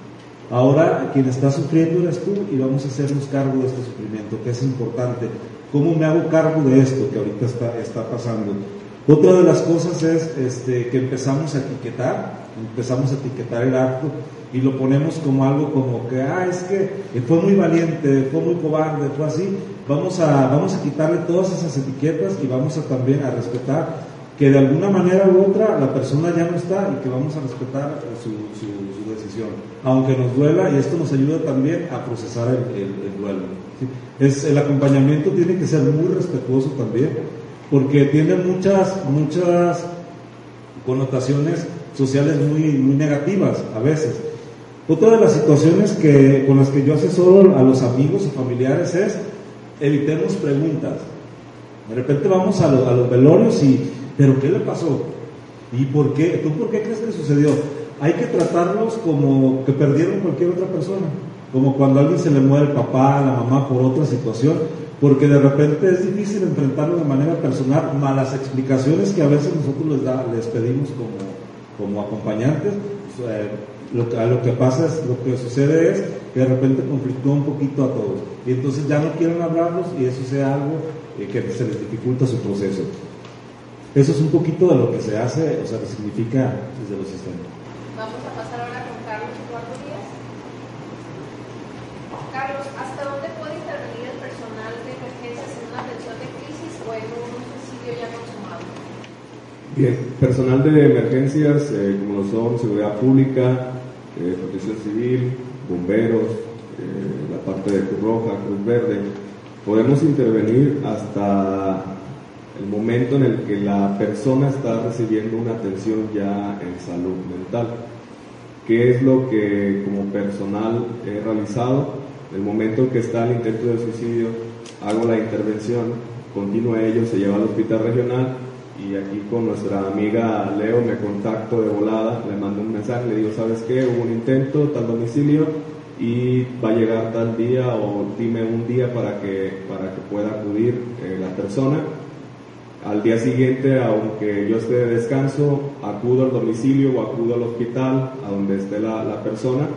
Ahora quien está sufriendo eres tú, y vamos a hacernos cargo de este sufrimiento, que es importante. ¿Cómo me hago cargo de esto que ahorita está, está pasando? Otra de las cosas es este, que empezamos a etiquetar, empezamos a etiquetar el acto y lo ponemos como algo como que, ah, es que fue muy valiente, fue muy cobarde, fue así. Vamos a, vamos a quitarle todas esas etiquetas y vamos a también a respetar que de alguna manera u otra la persona ya no está, y que vamos a respetar su, su, su decisión, aunque nos duela, y esto nos ayuda también a procesar el, el, el duelo. ¿Sí? Es, el acompañamiento tiene que ser muy respetuoso también, porque tiene muchas, muchas connotaciones sociales muy, muy negativas a veces. Otra de las situaciones que, con las que yo asesoro a los amigos o familiares es, evitemos preguntas. De repente vamos a, lo, a los velorios y, ¿pero qué le pasó? ¿Y por qué? ¿Tú por qué crees que sucedió? Hay que tratarlos como que perdieron cualquier otra persona, como cuando a alguien se le muere el papá, la mamá por otra situación, porque de repente es difícil enfrentarlo de manera personal, malas explicaciones que a veces nosotros les, da, les pedimos como, como acompañantes. Eh, lo que, a lo que pasa es, lo que sucede es que de repente conflictúa un poquito a todos, y entonces ya no quieren hablarlos, y eso sea algo eh, que se les dificulta su proceso. Eso es un poquito de lo que se hace, o sea, que significa desde los sistemas. Vamos a pasar ahora con Carlos Eduardo Díaz. Carlos, ¿hasta dónde puede intervenir el personal de emergencias en una atención de crisis o en un suicidio ya consumado? Bien, personal de emergencias, eh, como lo son seguridad pública, eh, protección civil, bomberos, eh, la parte de Cruz Roja, Cruz Verde, podemos intervenir hasta el momento en el que la persona está recibiendo una atención ya en salud mental. ¿Qué es lo que como personal he realizado? En el momento en que está el intento de suicidio, hago la intervención, continúa ello, se lleva al hospital regional, y aquí con nuestra amiga Leo me contacto de volada, le mando un mensaje, le digo, ¿sabes qué? Hubo un intento, tal domicilio, y va a llegar tal día, o dime un día para que, para que pueda acudir eh, la persona. Al día siguiente, aunque yo esté de descanso, acudo al domicilio o acudo al hospital a donde esté la, la persona,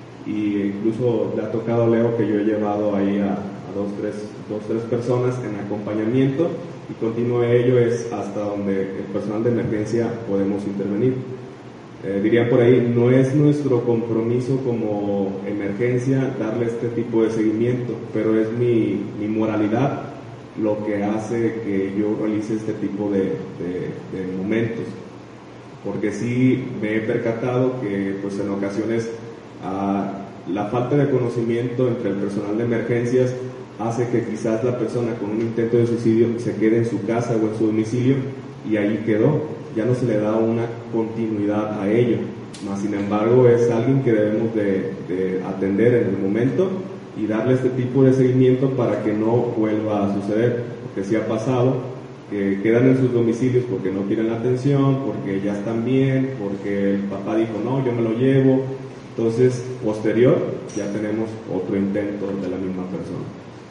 y incluso le ha tocado a Leo que yo he llevado ahí a, a dos, tres, dos, tres personas en acompañamiento, y continúe ello es hasta donde el personal de emergencia podemos intervenir. Eh, diría por ahí, no es nuestro compromiso como emergencia darle este tipo de seguimiento, pero es mi, mi moralidad lo que hace que yo realice este tipo de, de, de momentos, porque sí me he percatado que pues en ocasiones ah, la falta de conocimiento entre el personal de emergencias hace que quizás la persona con un intento de suicidio se quede en su casa o en su domicilio y ahí quedó, ya no se le da una continuidad a ello, mas sin embargo es alguien que debemos de, de atender en el momento y darle este tipo de seguimiento para que no vuelva a suceder, porque sí ha pasado que quedan en sus domicilios porque no quieren la atención, porque ya están bien, porque el papá dijo no, yo me lo llevo, entonces posterior ya tenemos otro intento de la misma persona.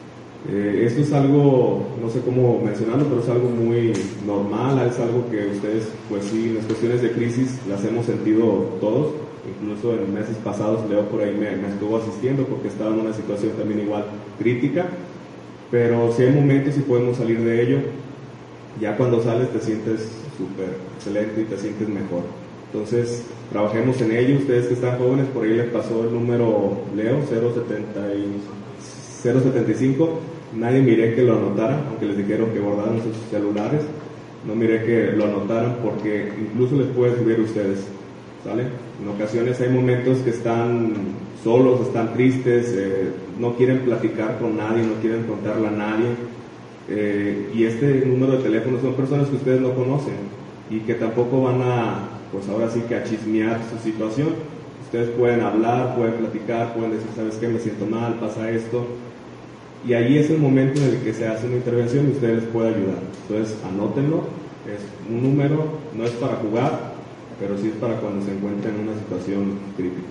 Eh, esto es algo, no sé cómo mencionarlo, pero es algo muy normal, es algo que ustedes, pues sí, en las cuestiones de crisis las hemos sentido todos. Incluso en meses pasados Leo por ahí me, me estuvo asistiendo porque estaba en una situación también igual crítica, pero si hay momentos y podemos salir de ello, ya cuando sales te sientes súper excelente y te sientes mejor. Entonces trabajemos en ello. Ustedes que están jóvenes, por ahí les pasó el número Leo cero setenta y cinco, nadie miré que lo anotara, aunque les dijeron que guardaran sus celulares, no miré que lo anotaran porque incluso les puede subir a ustedes. ¿sale? En ocasiones hay momentos que están solos, están tristes, eh, no quieren platicar con nadie, no quieren contarle a nadie, eh, y este número de teléfono son personas que ustedes no conocen y que tampoco van a, pues ahora sí que a chismear su situación. Ustedes pueden hablar, pueden platicar, pueden decir, ¿sabes qué? Me siento mal, pasa esto. Y ahí es el momento en el que se hace una intervención y ustedes les puede ayudar. Entonces, anótenlo, es un número, no es para jugar, pero sí es para cuando se encuentren en una situación crítica.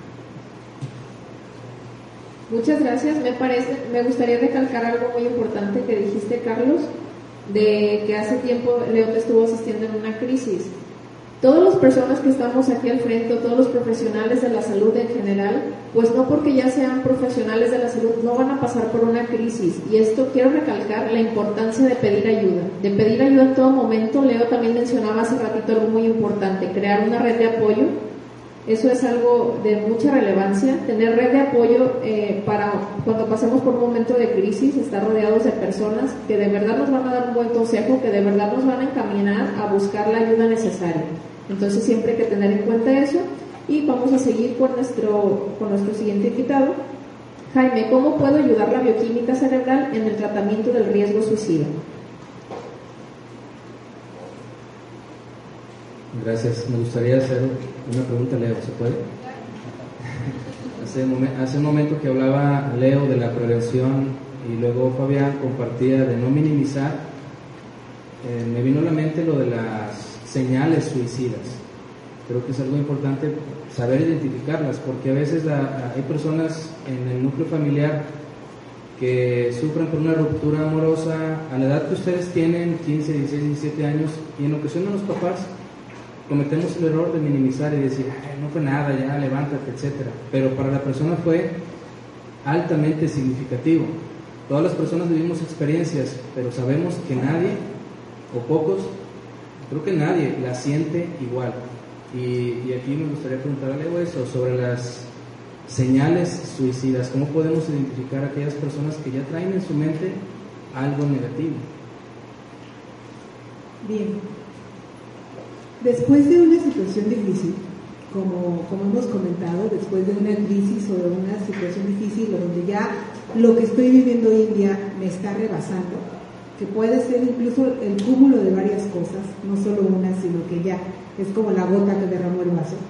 Muchas gracias. Me parece, me gustaría recalcar algo muy importante que dijiste, Carlos, de que hace tiempo Leo te estuvo asistiendo en una crisis. Todas las personas que estamos aquí al frente, todos los profesionales de la salud en general, pues no porque ya sean profesionales de la salud, no van a pasar por una crisis. Y esto quiero recalcar la importancia de pedir ayuda, de pedir ayuda en todo momento. Leo también mencionaba hace ratito algo muy importante, crear una red de apoyo. Eso es algo de mucha relevancia, tener red de apoyo eh, para cuando pasemos por un momento de crisis, estar rodeados de personas que de verdad nos van a dar un buen consejo, que de verdad nos van a encaminar a buscar la ayuda necesaria. Entonces siempre hay que tener en cuenta eso. Y vamos a seguir con nuestro, con nuestro siguiente invitado. Jaime, ¿cómo puedo ayudar la bioquímica cerebral en el tratamiento del riesgo suicida? Gracias. Me gustaría hacer una pregunta, Leo, ¿se puede? Hace, momen, hace un momento que hablaba Leo de la prevención y luego Fabián compartía de no minimizar. Eh, me vino a la mente lo de las señales suicidas. Creo que es algo importante saber identificarlas, porque a veces la, hay personas en el núcleo familiar que sufren por una ruptura amorosa a la edad que ustedes tienen, quince, dieciséis, diecisiete años, y en ocasiones los papás cometemos el error de minimizar y decir, ay, no fue nada, ya levántate, etcétera. Pero para la persona fue altamente significativo. Todas las personas vivimos experiencias, pero sabemos que nadie, o pocos, creo que nadie la siente igual. Y, y aquí me gustaría preguntarle eso, sobre las señales suicidas. ¿Cómo podemos identificar a aquellas personas que ya traen en su mente algo negativo? Bien. Después de una situación difícil, como, como hemos comentado, después de una crisis o de una situación difícil donde ya lo que estoy viviendo hoy en día me está rebasando, que puede ser incluso el cúmulo de varias cosas, no solo una, sino que ya es como la gota que derramó el vaso,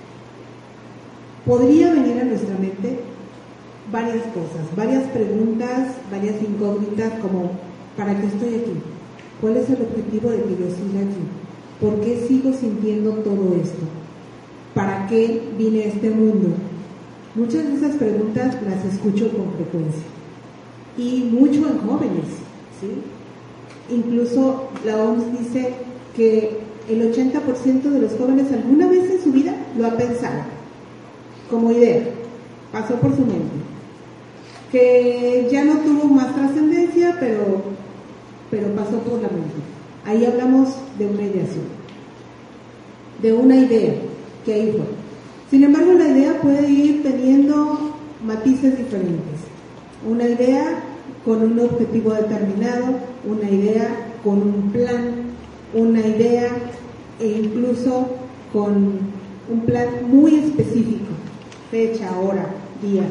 podría venir a nuestra mente varias cosas, varias preguntas, varias incógnitas, como ¿para qué estoy aquí? ¿Cuál es el objetivo de que yo siga aquí? ¿Por qué sigo sintiendo todo esto? ¿Para qué vine a este mundo? Muchas de esas preguntas las escucho con frecuencia, y mucho en jóvenes, ¿sí? Incluso la O M S dice que el ochenta por ciento de los jóvenes alguna vez en su vida lo ha pensado como idea, pasó por su mente, que ya no tuvo más trascendencia, pero, pero pasó por la mente. Ahí hablamos de una ideación, de una idea que ahí fue. Sin embargo, la idea puede ir teniendo matices diferentes. Una idea con un objetivo determinado, una idea con un plan, una idea e incluso con un plan muy específico, fecha, hora, día.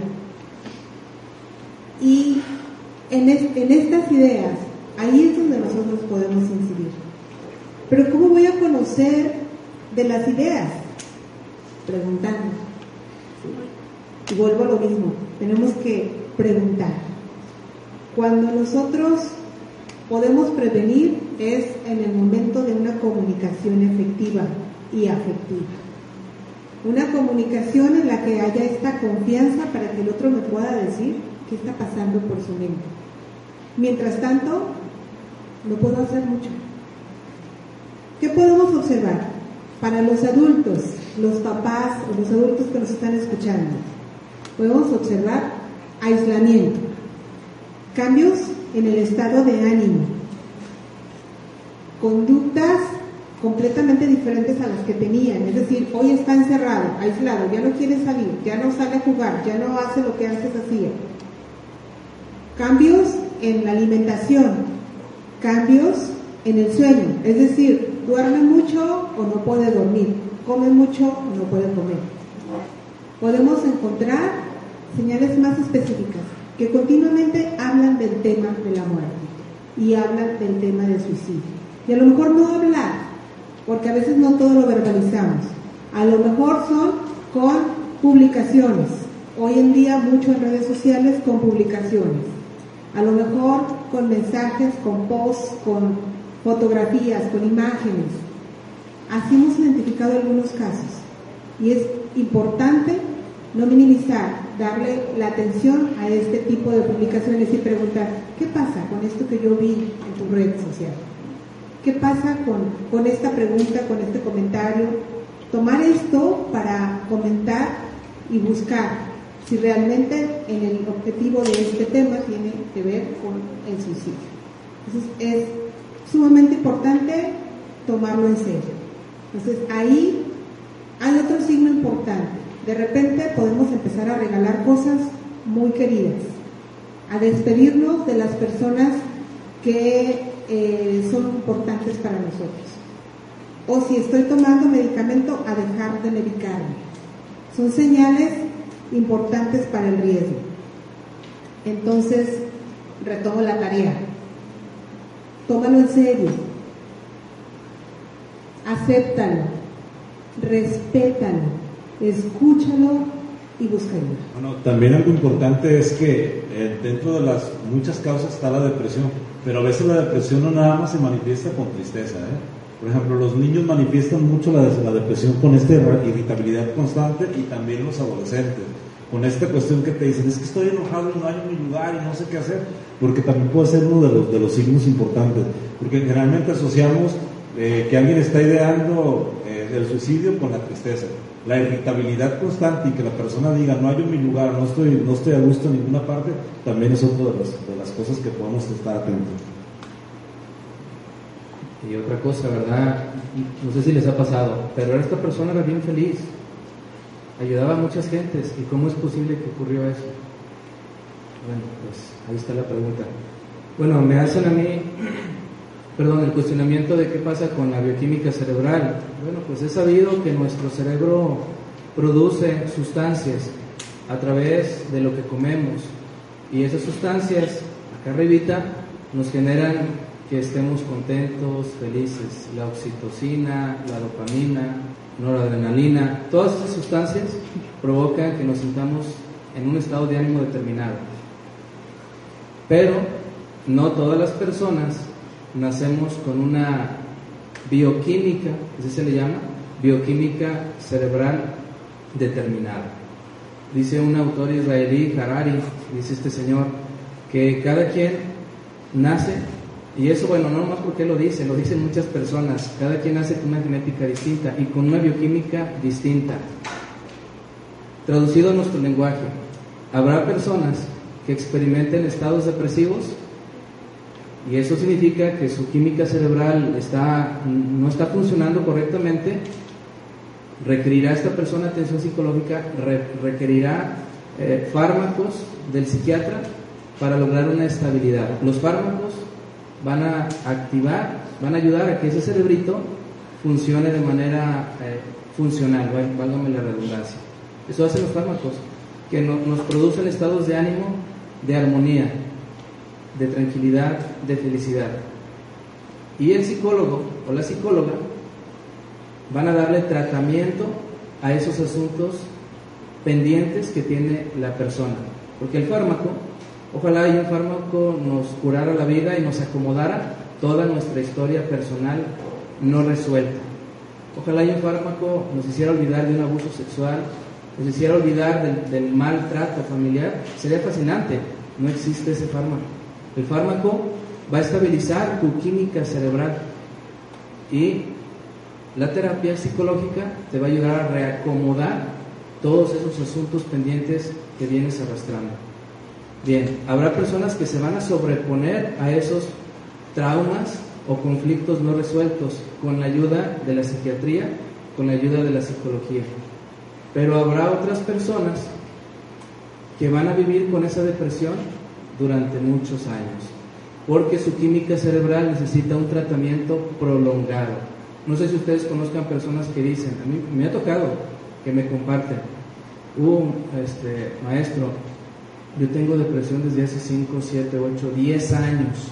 Y en, es, en estas ideas, ahí es donde nosotros podemos incidir. Pero ¿cómo voy a conocer de las ideas? Preguntando. ¿Sí? Y vuelvo a lo mismo, tenemos que preguntar. Cuando nosotros podemos prevenir es en el momento de una comunicación efectiva y afectiva. Una comunicación en la que haya esta confianza para que el otro me pueda decir qué está pasando por su mente. Mientras tanto, no puedo hacer mucho. ¿Qué podemos observar? Para los adultos, los papás o los adultos que nos están escuchando, podemos observar aislamiento, cambios en el estado de ánimo, conductas completamente diferentes a las que tenían, es decir, hoy está encerrado, aislado, ya no quiere salir, ya no sale a jugar, ya no hace lo que antes hacía. Cambios en la alimentación, cambios en el sueño, es decir, duerme mucho o no puede dormir, come mucho o no puede comer. Podemos encontrar señales más específicas que continuamente hablan del tema de la muerte y hablan del tema del suicidio. Y a lo mejor no hablar, porque a veces no todo lo verbalizamos. A lo mejor son con publicaciones. Hoy en día mucho en redes sociales con publicaciones. A lo mejor con mensajes, con posts, con fotografías, con imágenes. Así hemos identificado algunos casos. Y es importante no minimizar, darle la atención a este tipo de publicaciones y preguntar, ¿qué pasa con esto que yo vi en tu red social? ¿Qué pasa con, con esta pregunta, con este comentario? Tomar esto para comentar y buscar si realmente en el objetivo de este tema tiene que ver con el suicidio. Entonces es sumamente importante tomarlo en serio. Entonces ahí hay otro signo importante. De repente podemos empezar a regalar cosas muy queridas, a despedirnos de las personas que eh, son importantes para nosotros. O si estoy tomando medicamento, a dejar de medicarme. Son señales importantes para el riesgo. Entonces, retomo la tarea. Tómalo en serio. Acéptalo. Respétalo. Escúchalo y busca ayuda. Bueno, también algo importante es que eh, dentro de las muchas causas está la depresión, pero a veces la depresión no nada más se manifiesta con tristeza, ¿eh? Por ejemplo, los niños manifiestan mucho la, la depresión con esta irritabilidad constante, y también los adolescentes, con esta cuestión que te dicen, es que estoy enojado y no hay en mi lugar y no sé qué hacer, porque también puede ser uno de los, de los signos importantes, porque generalmente asociamos eh, que alguien está ideando eh, el suicidio con la tristeza. La irritabilidad constante y que la persona diga, no hay en mi lugar, no estoy, no estoy a gusto en ninguna parte, también es otra de, de las cosas que podemos estar atentos. Y otra cosa, ¿verdad? No sé si les ha pasado, pero esta persona era bien feliz, ayudaba a muchas gentes. ¿Y cómo es posible que ocurrió eso? Bueno, pues ahí está la pregunta. Bueno, me hacen a mí, perdón, el cuestionamiento de qué pasa con la bioquímica cerebral. Bueno, pues es sabido que nuestro cerebro produce sustancias a través de lo que comemos, y esas sustancias, acá arribita, nos generan que estemos contentos, felices. La oxitocina, la dopamina, noradrenalina, todas esas sustancias provocan que nos sintamos en un estado de ánimo determinado. Pero no todas las personas nacemos con una bioquímica, así se le llama, bioquímica cerebral determinada. Dice un autor israelí, Harari, dice este señor, que cada quien nace, y eso, bueno, no nomás porque lo dice, lo dicen muchas personas, cada quien nace con una genética distinta y con una bioquímica distinta. Traducido a nuestro lenguaje, habrá personas que experimenten estados depresivos, y eso significa que su química cerebral está, no está funcionando correctamente. Requerirá esta persona atención psicológica, re, requerirá eh, fármacos del psiquiatra para lograr una estabilidad. Los fármacos van a activar, van a ayudar a que ese cerebrito funcione de manera eh, funcional, válgame la redundancia. Eso hacen los fármacos, que no, nos producen estados de ánimo, de armonía, de tranquilidad, de felicidad. Y el psicólogo o la psicóloga van a darle tratamiento a esos asuntos pendientes que tiene la persona. Porque el fármaco, ojalá y un fármaco nos curara la vida y nos acomodara toda nuestra historia personal no resuelta. Ojalá y un fármaco nos hiciera olvidar de un abuso sexual, nos hiciera olvidar del, del maltrato familiar. Sería fascinante. No existe ese fármaco. El fármaco va a estabilizar tu química cerebral, y la terapia psicológica te va a ayudar a reacomodar todos esos asuntos pendientes que vienes arrastrando. Bien, habrá personas que se van a sobreponer a esos traumas o conflictos no resueltos con la ayuda de la psiquiatría, con la ayuda de la psicología. Pero habrá otras personas que van a vivir con esa depresión durante muchos años. porque su química cerebral necesita un tratamiento prolongado. No sé si ustedes conozcan personas que dicen, a mí me ha tocado que me comparten, uh, este, maestro, yo tengo depresión desde hace cinco, siete, ocho, diez años.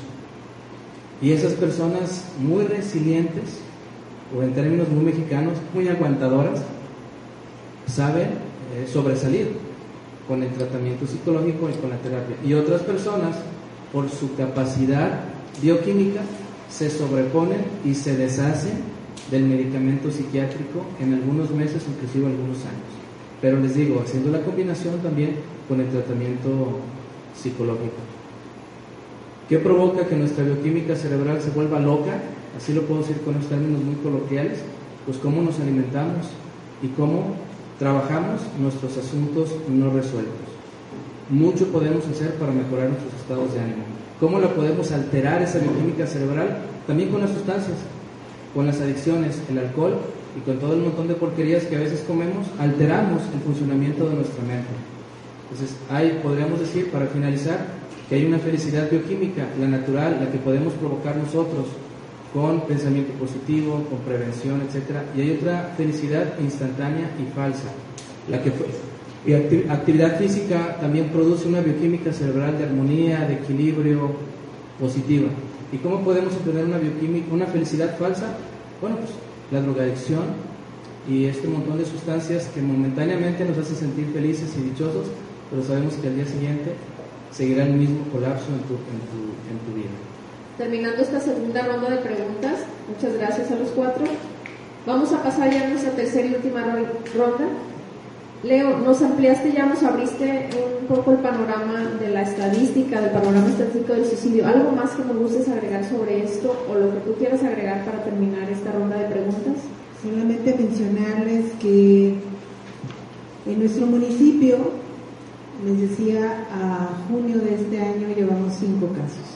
Y esas personas muy resilientes, o en términos muy mexicanos, muy aguantadoras, saben eh, sobresalir con el tratamiento psicológico y con la terapia. Y otras personas, por su capacidad bioquímica, se sobreponen y se deshacen del medicamento psiquiátrico en algunos meses, inclusive algunos años. Pero les digo, haciendo la combinación también con el tratamiento psicológico. ¿Qué provoca que nuestra bioquímica cerebral se vuelva loca? Así lo puedo decir con los términos muy coloquiales. Pues cómo nos alimentamos y cómo trabajamos nuestros asuntos no resueltos. Mucho podemos hacer para mejorar nuestros estados de ánimo. ¿Cómo la podemos alterar esa bioquímica cerebral? También con las sustancias, con las adicciones, el alcohol y con todo el montón de porquerías que a veces comemos, alteramos el funcionamiento de nuestra mente. Entonces, ahí podríamos decir, para finalizar, que hay una felicidad bioquímica, la natural, la que podemos provocar nosotros con pensamiento positivo, con prevención, etcétera. Y hay otra felicidad instantánea y falsa, la que fue. Y acti- actividad física también produce una bioquímica cerebral de armonía, de equilibrio, positiva. ¿Y cómo podemos obtener una bioquímica, una felicidad falsa? Bueno, pues la drogadicción y este montón de sustancias que momentáneamente nos hacen sentir felices y dichosos, pero sabemos que al día siguiente seguirá el mismo colapso en tu, en tu, en tu vida. Terminando esta segunda ronda de preguntas, muchas gracias a los cuatro. Vamos a pasar ya a nuestra tercera y última ronda. Leo, nos ampliaste ya, nos abriste un poco el panorama de la estadística, del panorama estadístico del suicidio. ¿Algo más que nos gustes agregar sobre esto o lo que tú quieras agregar para terminar esta ronda de preguntas? Solamente mencionarles que en nuestro municipio, les decía, a junio de este año llevamos cinco casos.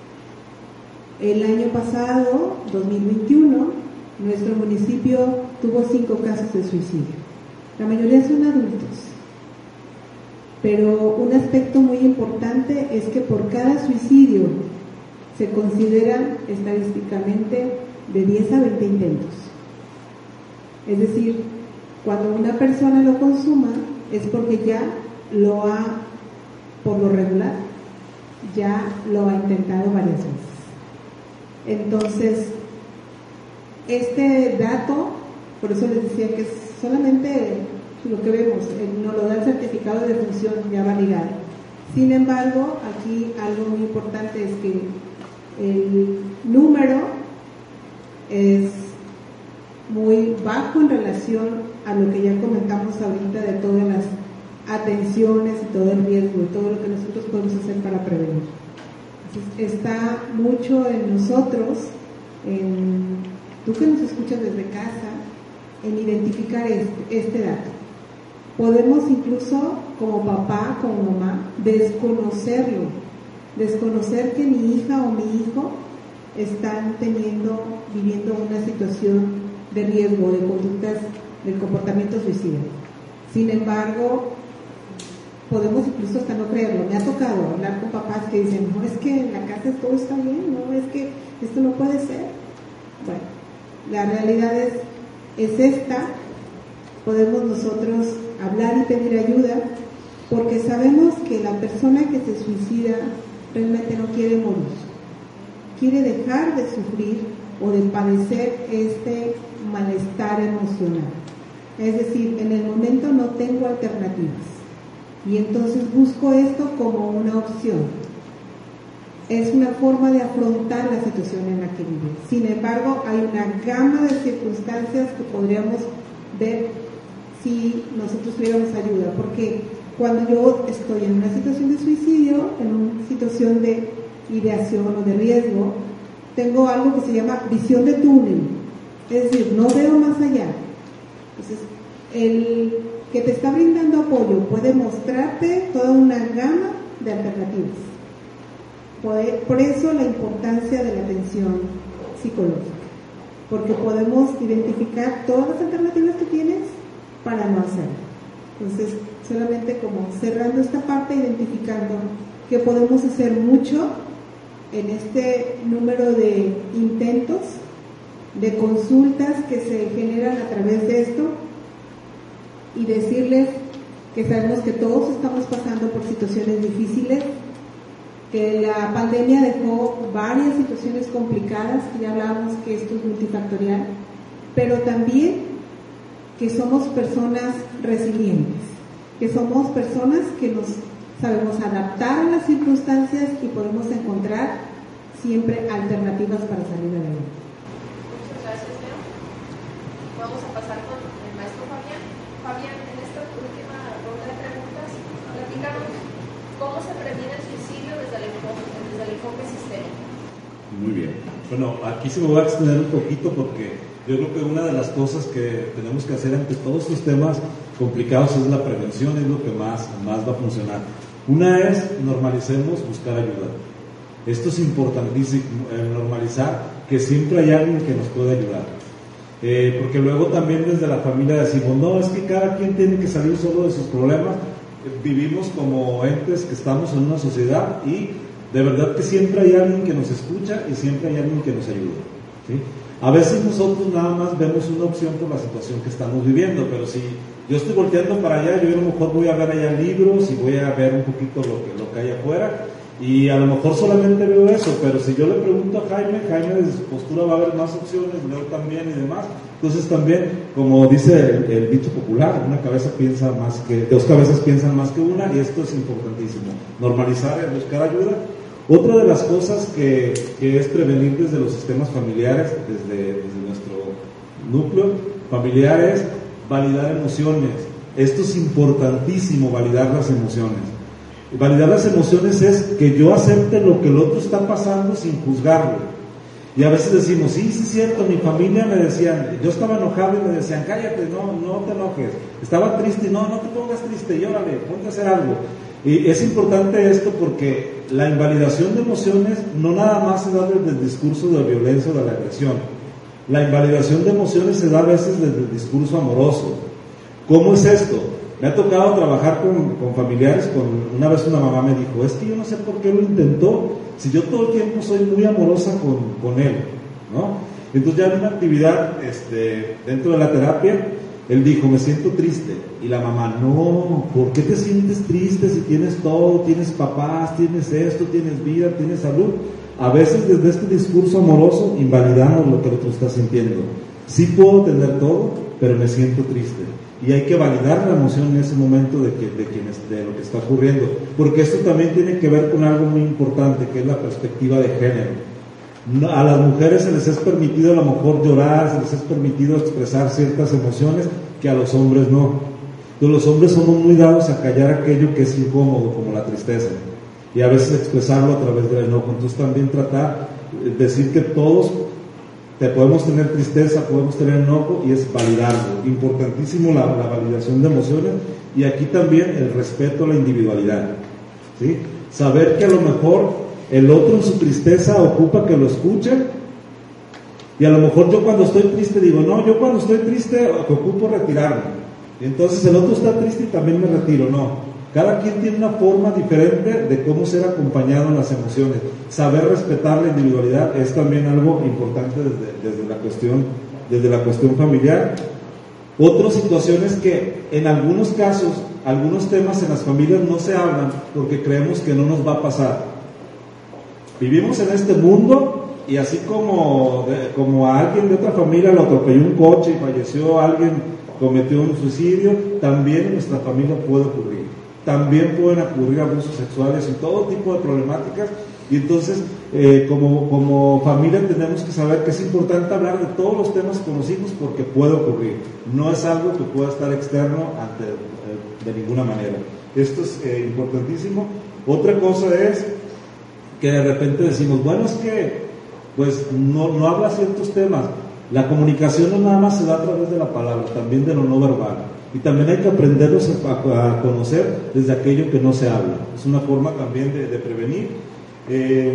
El año pasado, dos mil veintiuno, nuestro municipio tuvo cinco casos de suicidio. La mayoría son adultos, pero un aspecto muy importante es que por cada suicidio se consideran estadísticamente de diez a veinte intentos. Es decir, cuando una persona lo consuma es porque ya lo ha, por lo regular, ya lo ha intentado varias veces. Entonces, este dato, por eso les decía que es solamente lo que vemos, nos lo da el certificado de defunción ya validado. Sin embargo, aquí algo muy importante es que el número es muy bajo en relación a lo que ya comentamos ahorita de todas las atenciones y todo el riesgo y todo lo que nosotros podemos hacer para prevenir. Entonces, está mucho en nosotros, en tú que nos escuchas desde casa, en identificar este, este dato. Podemos incluso, como papá, como mamá, desconocerlo, desconocer que mi hija o mi hijo están teniendo, viviendo una situación de riesgo, de conductas, de comportamiento suicida. Sin embargo, podemos incluso hasta no creerlo. Me ha tocado hablar con papás que dicen, no, es que en la casa todo está bien, no, es que esto no puede ser. Bueno, la realidad es, es esta. Podemos nosotros hablar y pedir ayuda porque sabemos que la persona que se suicida realmente no quiere morir, quiere dejar de sufrir o de padecer este malestar emocional. Es decir, en el momento no tengo alternativas y entonces busco esto como una opción. Es una forma de afrontar la situación en la que vive. Sin embargo, hay una gama de circunstancias que podríamos ver si nosotros tuviéramos ayuda, porque cuando yo estoy en una situación de suicidio, en una situación de ideación o de riesgo, tengo algo que se llama visión de túnel, es decir, no veo más allá. Entonces, el que te está brindando apoyo puede mostrarte toda una gama de alternativas. Por eso la importancia de la atención psicológica, porque podemos identificar todas las alternativas que tienes para no hacerlo. Entonces, solamente como cerrando esta parte, identificando que podemos hacer mucho en este número de intentos, de consultas que se generan a través de esto, y decirles que sabemos que todos estamos pasando por situaciones difíciles, que la pandemia dejó varias situaciones complicadas, que ya hablábamos que esto es multifactorial, pero también que somos personas resilientes, que somos personas que nos sabemos adaptar a las circunstancias y podemos encontrar siempre alternativas para salir adelante. Muchas gracias, Leo. Vamos a pasar con el maestro Fabián. Fabián, en esta última ronda de preguntas, platícanos cómo se previene el suicidio desde el enfoque, desde el enfoque sistémico. Muy bien. Bueno, aquí se me va a extender un poquito porque yo creo que una de las cosas que tenemos que hacer ante todos estos temas complicados es la prevención, es lo que más, más va a funcionar. Una es normalicemos buscar ayuda. Esto es importantísimo, eh, normalizar que siempre hay alguien que nos puede ayudar. Eh, porque luego también desde la familia decimos, no, es que cada quien tiene que salir solo de sus problemas. Eh, vivimos como entes que estamos en una sociedad y de verdad que siempre hay alguien que nos escucha y siempre hay alguien que nos ayuda, ¿sí? A veces nosotros nada más vemos una opción por la situación que estamos viviendo, pero si yo estoy volteando para allá, yo a lo mejor voy a ver allá libros y voy a ver un poquito lo que, lo que hay afuera, y a lo mejor solamente veo eso, pero si yo le pregunto a Jaime, Jaime desde su postura va a haber más opciones, Leo también y demás. Entonces también, como dice el, el dicho popular, una cabeza piensa más que, dos cabezas piensan más que una, y esto es importantísimo, normalizar el buscar ayuda. Otra de las cosas que, que es prevenir desde los sistemas familiares, desde, desde nuestro núcleo familiar, es validar emociones. Esto es importantísimo, validar las emociones. Validar las emociones es que yo acepte lo que el otro está pasando sin juzgarlo. Y a veces decimos, sí, sí es cierto, mi familia me decían, yo estaba enojado y me decían, cállate, no, no te enojes. Estaba triste, no, no te pongas triste, y órale, ponte a hacer algo. Y es importante esto porque la invalidación de emociones no nada más se da desde el discurso de violencia o de la agresión. La invalidación de emociones se da a veces desde el discurso amoroso. ¿Cómo es esto? Me ha tocado trabajar con, con familiares, con, una vez una mamá me dijo, es que yo no sé por qué lo intentó, si yo todo el tiempo soy muy amorosa con, con él, ¿no? Entonces ya en una actividad este, dentro de la terapia, él dijo, me siento triste, y la mamá, no, ¿por qué te sientes triste si tienes todo, tienes papás, tienes esto, tienes vida, tienes salud? A veces desde este discurso amoroso invalidamos lo que el otro está sintiendo. Sí puedo tener todo, pero me siento triste. Y hay que validar la emoción en ese momento de, que, de, quien, de lo que está ocurriendo, porque esto también tiene que ver con algo muy importante, que es la perspectiva de género. A las mujeres se les es permitido a lo mejor llorar, se les es permitido expresar ciertas emociones que a los hombres no. Entonces los hombres somos muy dados a callar aquello que es incómodo, como la tristeza, y a veces expresarlo a través del enojo. Entonces también tratar de decir que todos te podemos tener tristeza, podemos tener enojo, y es validarlo. Importantísimo la, la validación de emociones, y aquí también el respeto a la individualidad, ¿sí? Saber que a lo mejor el otro en su tristeza ocupa que lo escuchen, y a lo mejor yo cuando estoy triste digo, no, yo cuando estoy triste ocupo retirarme, y entonces el otro está triste y también me retiro. No, cada quien tiene una forma diferente de cómo ser acompañado en las emociones. Saber respetar la individualidad es también algo importante desde, desde la cuestión, desde la cuestión familiar. Otras situaciones que en algunos casos, algunos temas en las familias no se hablan porque creemos que no nos va a pasar. Vivimos en este mundo, y así como, de, como a alguien de otra familia lo atropelló un coche y falleció, alguien cometió un suicidio, también en nuestra familia puede ocurrir. También pueden ocurrir abusos sexuales y todo tipo de problemáticas, y entonces eh, como, como familia tenemos que saber que es importante hablar de todos los temas con los hijos porque puede ocurrir. No es algo que pueda estar externo ante, eh, de ninguna manera. Esto es eh, importantísimo. Otra cosa es que de repente decimos, bueno, es que pues no, no habla ciertos temas. La comunicación no nada más se da a través de la palabra, también de lo no verbal, y también hay que aprenderlos a, a conocer desde aquello que no se habla. Es una forma también de, de prevenir. Eh,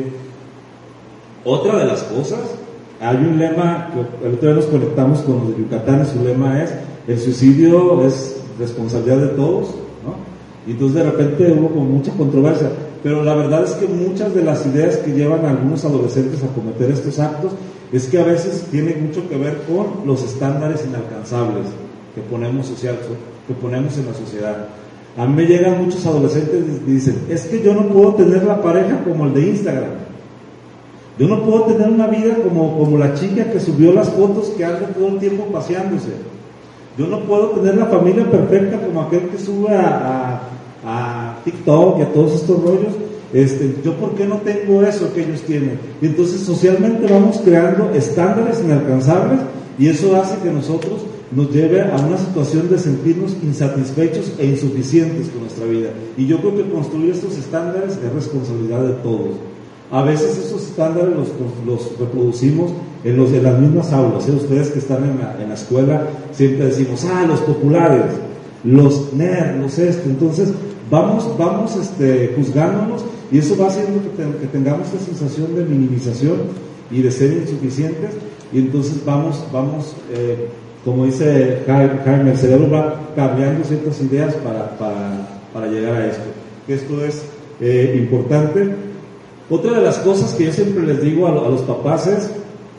otra de las cosas, hay un lema que el otro día nos conectamos con los de Yucatán, y su lema es, el suicidio es responsabilidad de todos, ¿no? Y entonces de repente hubo como mucha controversia. pero la verdad es que muchas de las ideas que llevan a algunos adolescentes a cometer estos actos es que a veces tiene mucho que ver con los estándares inalcanzables que ponemos social, que ponemos en la sociedad. A mí me llegan muchos adolescentes y dicen, es que yo no puedo tener la pareja como el de Instagram, yo no puedo tener una vida como, como la chica que subió las fotos que anda todo el tiempo paseándose, yo no puedo tener la familia perfecta como aquel que sube a, a, a TikTok y a todos estos rollos. Este, yo por qué no tengo eso que ellos tienen. Y entonces socialmente vamos creando estándares inalcanzables y eso hace que nosotros nos lleve a una situación de sentirnos insatisfechos e insuficientes con nuestra vida. Y yo creo que construir estos estándares es responsabilidad de todos. A veces esos estándares los, los reproducimos en, los, en las mismas aulas, ¿eh? Ustedes que están en la, en la escuela siempre decimos, ah, los populares, los nerds, los esto. Entonces vamos, vamos este, juzgándonos y eso va haciendo que, te, que tengamos esta sensación de minimización y de ser insuficientes y entonces vamos, vamos eh, como dice Jaime, el cerebro va cambiando ciertas ideas para, para, para llegar a esto. Esto es eh, importante. Otra de las cosas que yo siempre les digo a, a los papás es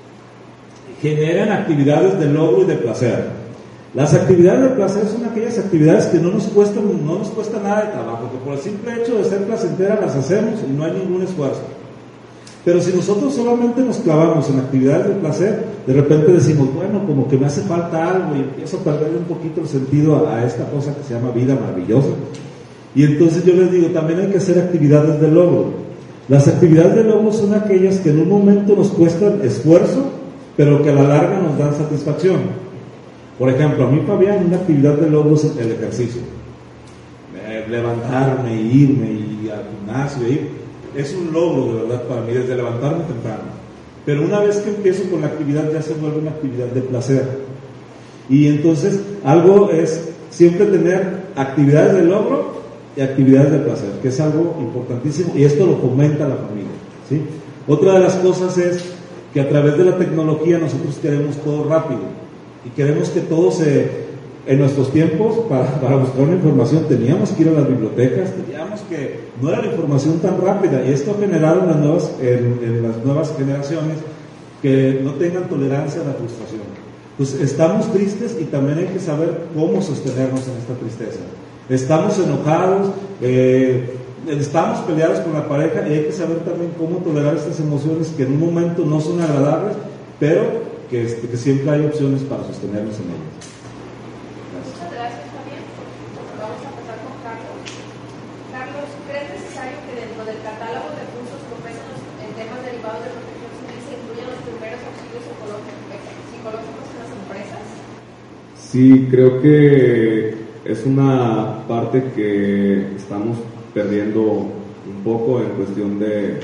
generen actividades de logro y de placer. Las actividades de placer son aquellas actividades que no nos cuestan, no nos cuesta nada de trabajo, que por el simple hecho de ser placenteras las hacemos y no hay ningún esfuerzo. Pero si nosotros solamente nos clavamos en actividades de placer, de repente decimos, bueno, como que me hace falta algo y empiezo a perder un poquito el sentido a, a esta cosa que se llama vida maravillosa. Y entonces yo les digo, también hay que hacer actividades de logro. Las actividades de logro son aquellas que en un momento nos cuestan esfuerzo, pero que a la larga nos dan satisfacción. Por ejemplo, a mí, Fabián, una actividad de logro es el ejercicio. Levantarme, irme y al gimnasio, ir, es un logro de verdad para mí, desde levantarme temprano. Pero una vez que empiezo con la actividad, ya se vuelve una actividad de placer. Y entonces, algo es siempre tener actividades de logro y actividades de placer, que es algo importantísimo, y esto lo fomenta la familia, ¿sí? Otra de las cosas es que a través de la tecnología nosotros queremos todo rápido, y queremos que todo se... En nuestros tiempos, para, para buscar una información, teníamos que ir a las bibliotecas, teníamos que... No era la información tan rápida, y esto ha generado en las nuevas, en, en las nuevas generaciones que no tengan tolerancia a la frustración. Pues estamos tristes y también hay que saber cómo sostenernos en esta tristeza. Estamos enojados, eh, estamos peleados con la pareja y hay que saber también cómo tolerar estas emociones que en un momento no son agradables, pero que, este, que siempre hay opciones para sostenernos en ellas. Muchas gracias, Fabián. Vamos a empezar con Carlos. Carlos, ¿crees necesario que dentro del catálogo de cursos profesos en temas derivados de protección civil se incluyan los primeros auxilios psicológicos en las empresas? Sí, creo que es una parte que estamos perdiendo un poco en cuestión de,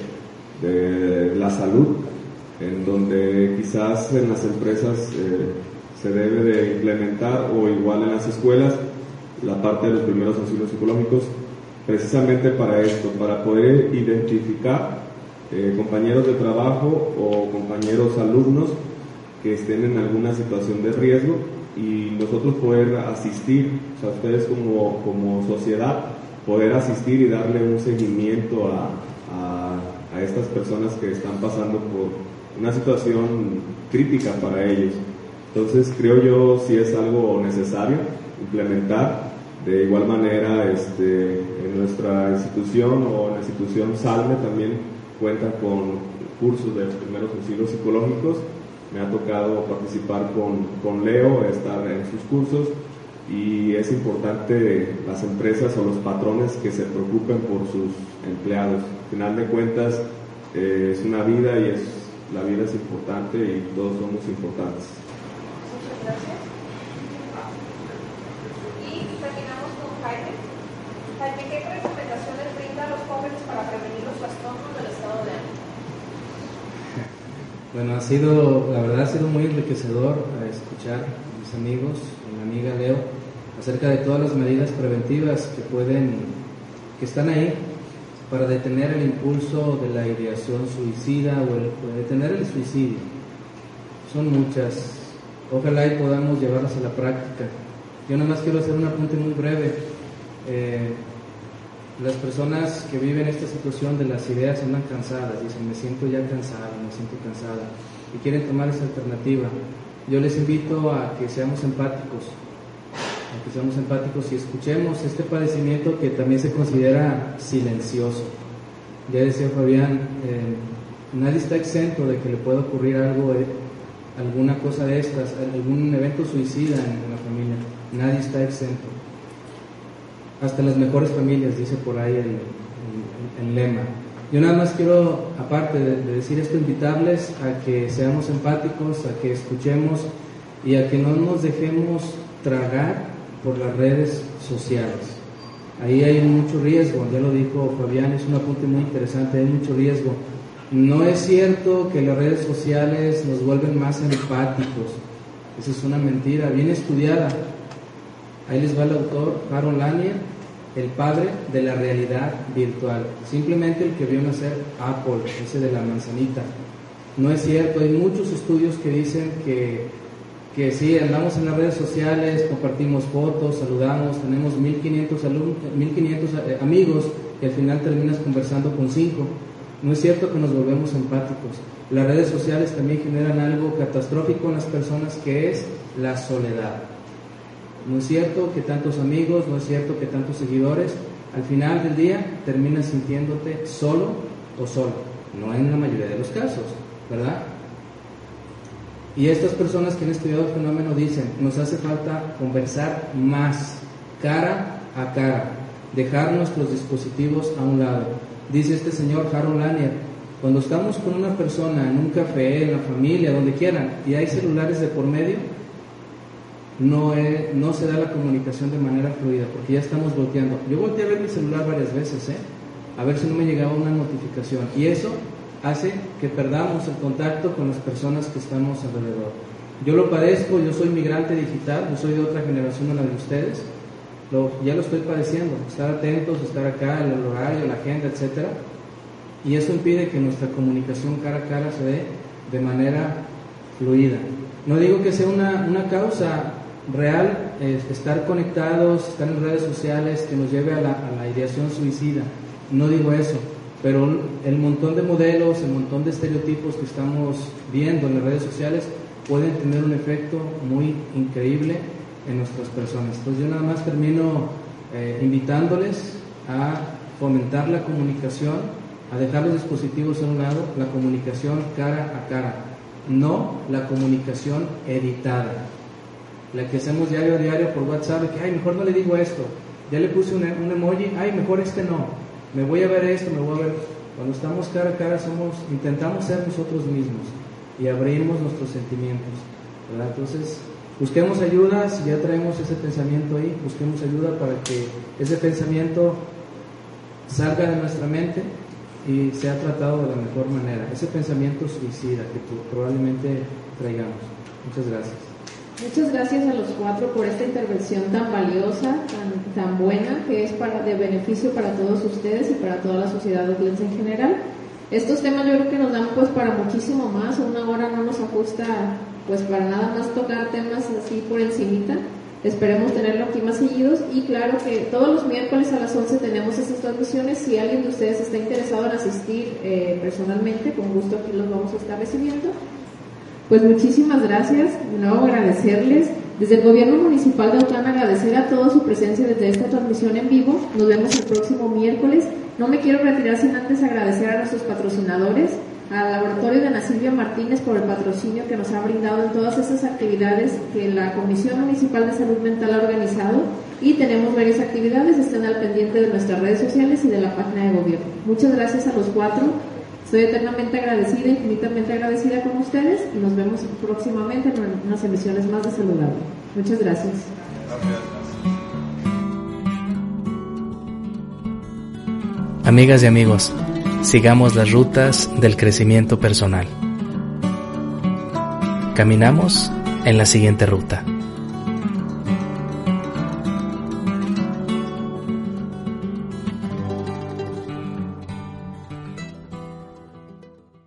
de la salud, en donde quizás en las empresas eh, se debe de implementar, o igual en las escuelas, la parte de los primeros auxilios psicológicos, precisamente para esto, para poder identificar eh, compañeros de trabajo o compañeros alumnos que estén en alguna situación de riesgo, y nosotros poder asistir, o sea, ustedes como, como sociedad, poder asistir y darle un seguimiento a, a, a estas personas que están pasando por una situación crítica para ellos. Entonces creo yo si es algo necesario implementar. De igual manera, este, en nuestra institución o en la institución Salme también cuenta con cursos de primeros auxilios psicológicos. Me ha tocado participar con, con Leo, estar en sus cursos, y es importante las empresas o los patrones que se preocupen por sus empleados. Al final de cuentas, eh, es una vida y es, la vida es importante y todos somos importantes. Muchas gracias. Y terminamos con Jaime. Jaime, ¿qué recomendaciones brinda a los jóvenes para prevenir los trastornos del estado de ánimo? Bueno, ha sido, la verdad ha sido muy enriquecedor escuchar a mis amigos, a mi amiga Leo, acerca de todas las medidas preventivas que pueden, que están ahí para detener el impulso de la ideación suicida o, el, o detener el suicidio. Son muchas, ojalá y podamos llevarlas a la práctica. Yo nada más quiero hacer un apunte muy breve. Eh, Las personas que viven esta situación de las ideas andan cansadas, dicen, me siento ya cansado, me siento cansada, y quieren tomar esa alternativa. Yo les invito a que seamos empáticos, a que seamos empáticos y escuchemos este padecimiento que también se considera silencioso. Ya decía Fabián, eh, nadie está exento de que le pueda ocurrir algo, eh, alguna cosa de estas, algún evento suicida en la familia. Nadie está exento. Hasta las mejores familias, dice por ahí el, el, el lema. Yo nada más quiero, aparte de, de decir esto, invitarles a que seamos empáticos, a que escuchemos y a que no nos dejemos tragar por las redes sociales. Ahí hay mucho riesgo, ya lo dijo Fabián, es un apunte muy interesante, hay mucho riesgo. No es cierto que las redes sociales nos vuelven más empáticos, esa es una mentira, bien estudiada. Ahí les va el autor, Harold Lanier, el padre de la realidad virtual, simplemente el que vio nacer Apple, ese de la manzanita. No es cierto, hay muchos estudios que dicen que, que sí, andamos en las redes sociales, compartimos fotos, saludamos, tenemos mil quinientos, alumnos, mil quinientos amigos y al final terminas conversando con cinco. No es cierto que nos volvemos empáticos. Las redes sociales también generan algo catastrófico en las personas, que es la soledad. No es cierto que tantos amigos, no es cierto que tantos seguidores, al final del día terminas sintiéndote solo o solo, no en la mayoría de los casos, ¿verdad? Y estas personas que han estudiado el fenómeno dicen, nos hace falta conversar más, cara a cara, dejar nuestros dispositivos a un lado. Dice este señor Harold Lanier, cuando estamos con una persona en un café, en la familia, donde quieran, y hay celulares de por medio, No, es, no se da la comunicación de manera fluida, porque ya estamos volteando. Yo volteé a ver mi celular varias veces, ¿eh? a ver si no me llegaba una notificación, y eso hace que perdamos el contacto con las personas que estamos alrededor. Yo lo padezco, yo soy migrante digital, yo soy de otra generación a la de ustedes, lo, ya lo estoy padeciendo, estar atentos, estar acá, el horario, la agenda, etcétera, y eso impide que nuestra comunicación cara a cara se dé de manera fluida. No digo que sea una, una causa real, eh, estar conectados, estar en redes sociales que nos lleve a la, a la ideación suicida, no digo eso, pero el montón de modelos, el montón de estereotipos que estamos viendo en las redes sociales pueden tener un efecto muy increíble en nuestras personas. Entonces yo nada más termino eh, invitándoles a fomentar la comunicación, a dejar los dispositivos a un lado, la comunicación cara a cara, no la comunicación editada, la que hacemos diario a diario por WhatsApp, que ay, mejor no le digo esto, ya le puse un, un emoji, ay, mejor este no, me voy a ver esto, me voy a ver. Cuando estamos cara a cara somos, intentamos ser nosotros mismos y abrimos nuestros sentimientos, ¿verdad? Entonces busquemos ayuda, si ya traemos ese pensamiento ahí, busquemos ayuda para que ese pensamiento salga de nuestra mente y sea tratado de la mejor manera, ese pensamiento suicida que probablemente traigamos. Muchas gracias. Muchas gracias a los cuatro por esta intervención tan valiosa, tan, tan buena, que es para, de beneficio para todos ustedes y para toda la sociedad audiencia en general. Estos temas yo creo que nos dan pues para muchísimo más, una hora no nos ajusta pues para nada más tocar temas así por encimita. Esperemos tenerlo aquí más seguidos y claro que todos los miércoles a las once tenemos estas transmisiones. Si alguien de ustedes está interesado en asistir eh, personalmente, con gusto aquí los vamos a estar recibiendo. Pues muchísimas gracias, de nuevo agradecerles. Desde el Gobierno Municipal de Autlán agradecer a todos su presencia desde esta transmisión en vivo. Nos vemos el próximo miércoles. No me quiero retirar sin antes agradecer a nuestros patrocinadores, al Laboratorio de Ana Silvia Martínez por el patrocinio que nos ha brindado en todas esas actividades que la Comisión Municipal de Salud Mental ha organizado, y tenemos varias actividades, estén al pendiente de nuestras redes sociales y de la página de gobierno. Muchas gracias a los cuatro, estoy eternamente agradecida, infinitamente agradecida con ustedes y nos vemos próximamente en unas emisiones más de Saludable. Muchas gracias. Amigas y amigos, sigamos las rutas del crecimiento personal. Caminamos en la siguiente ruta.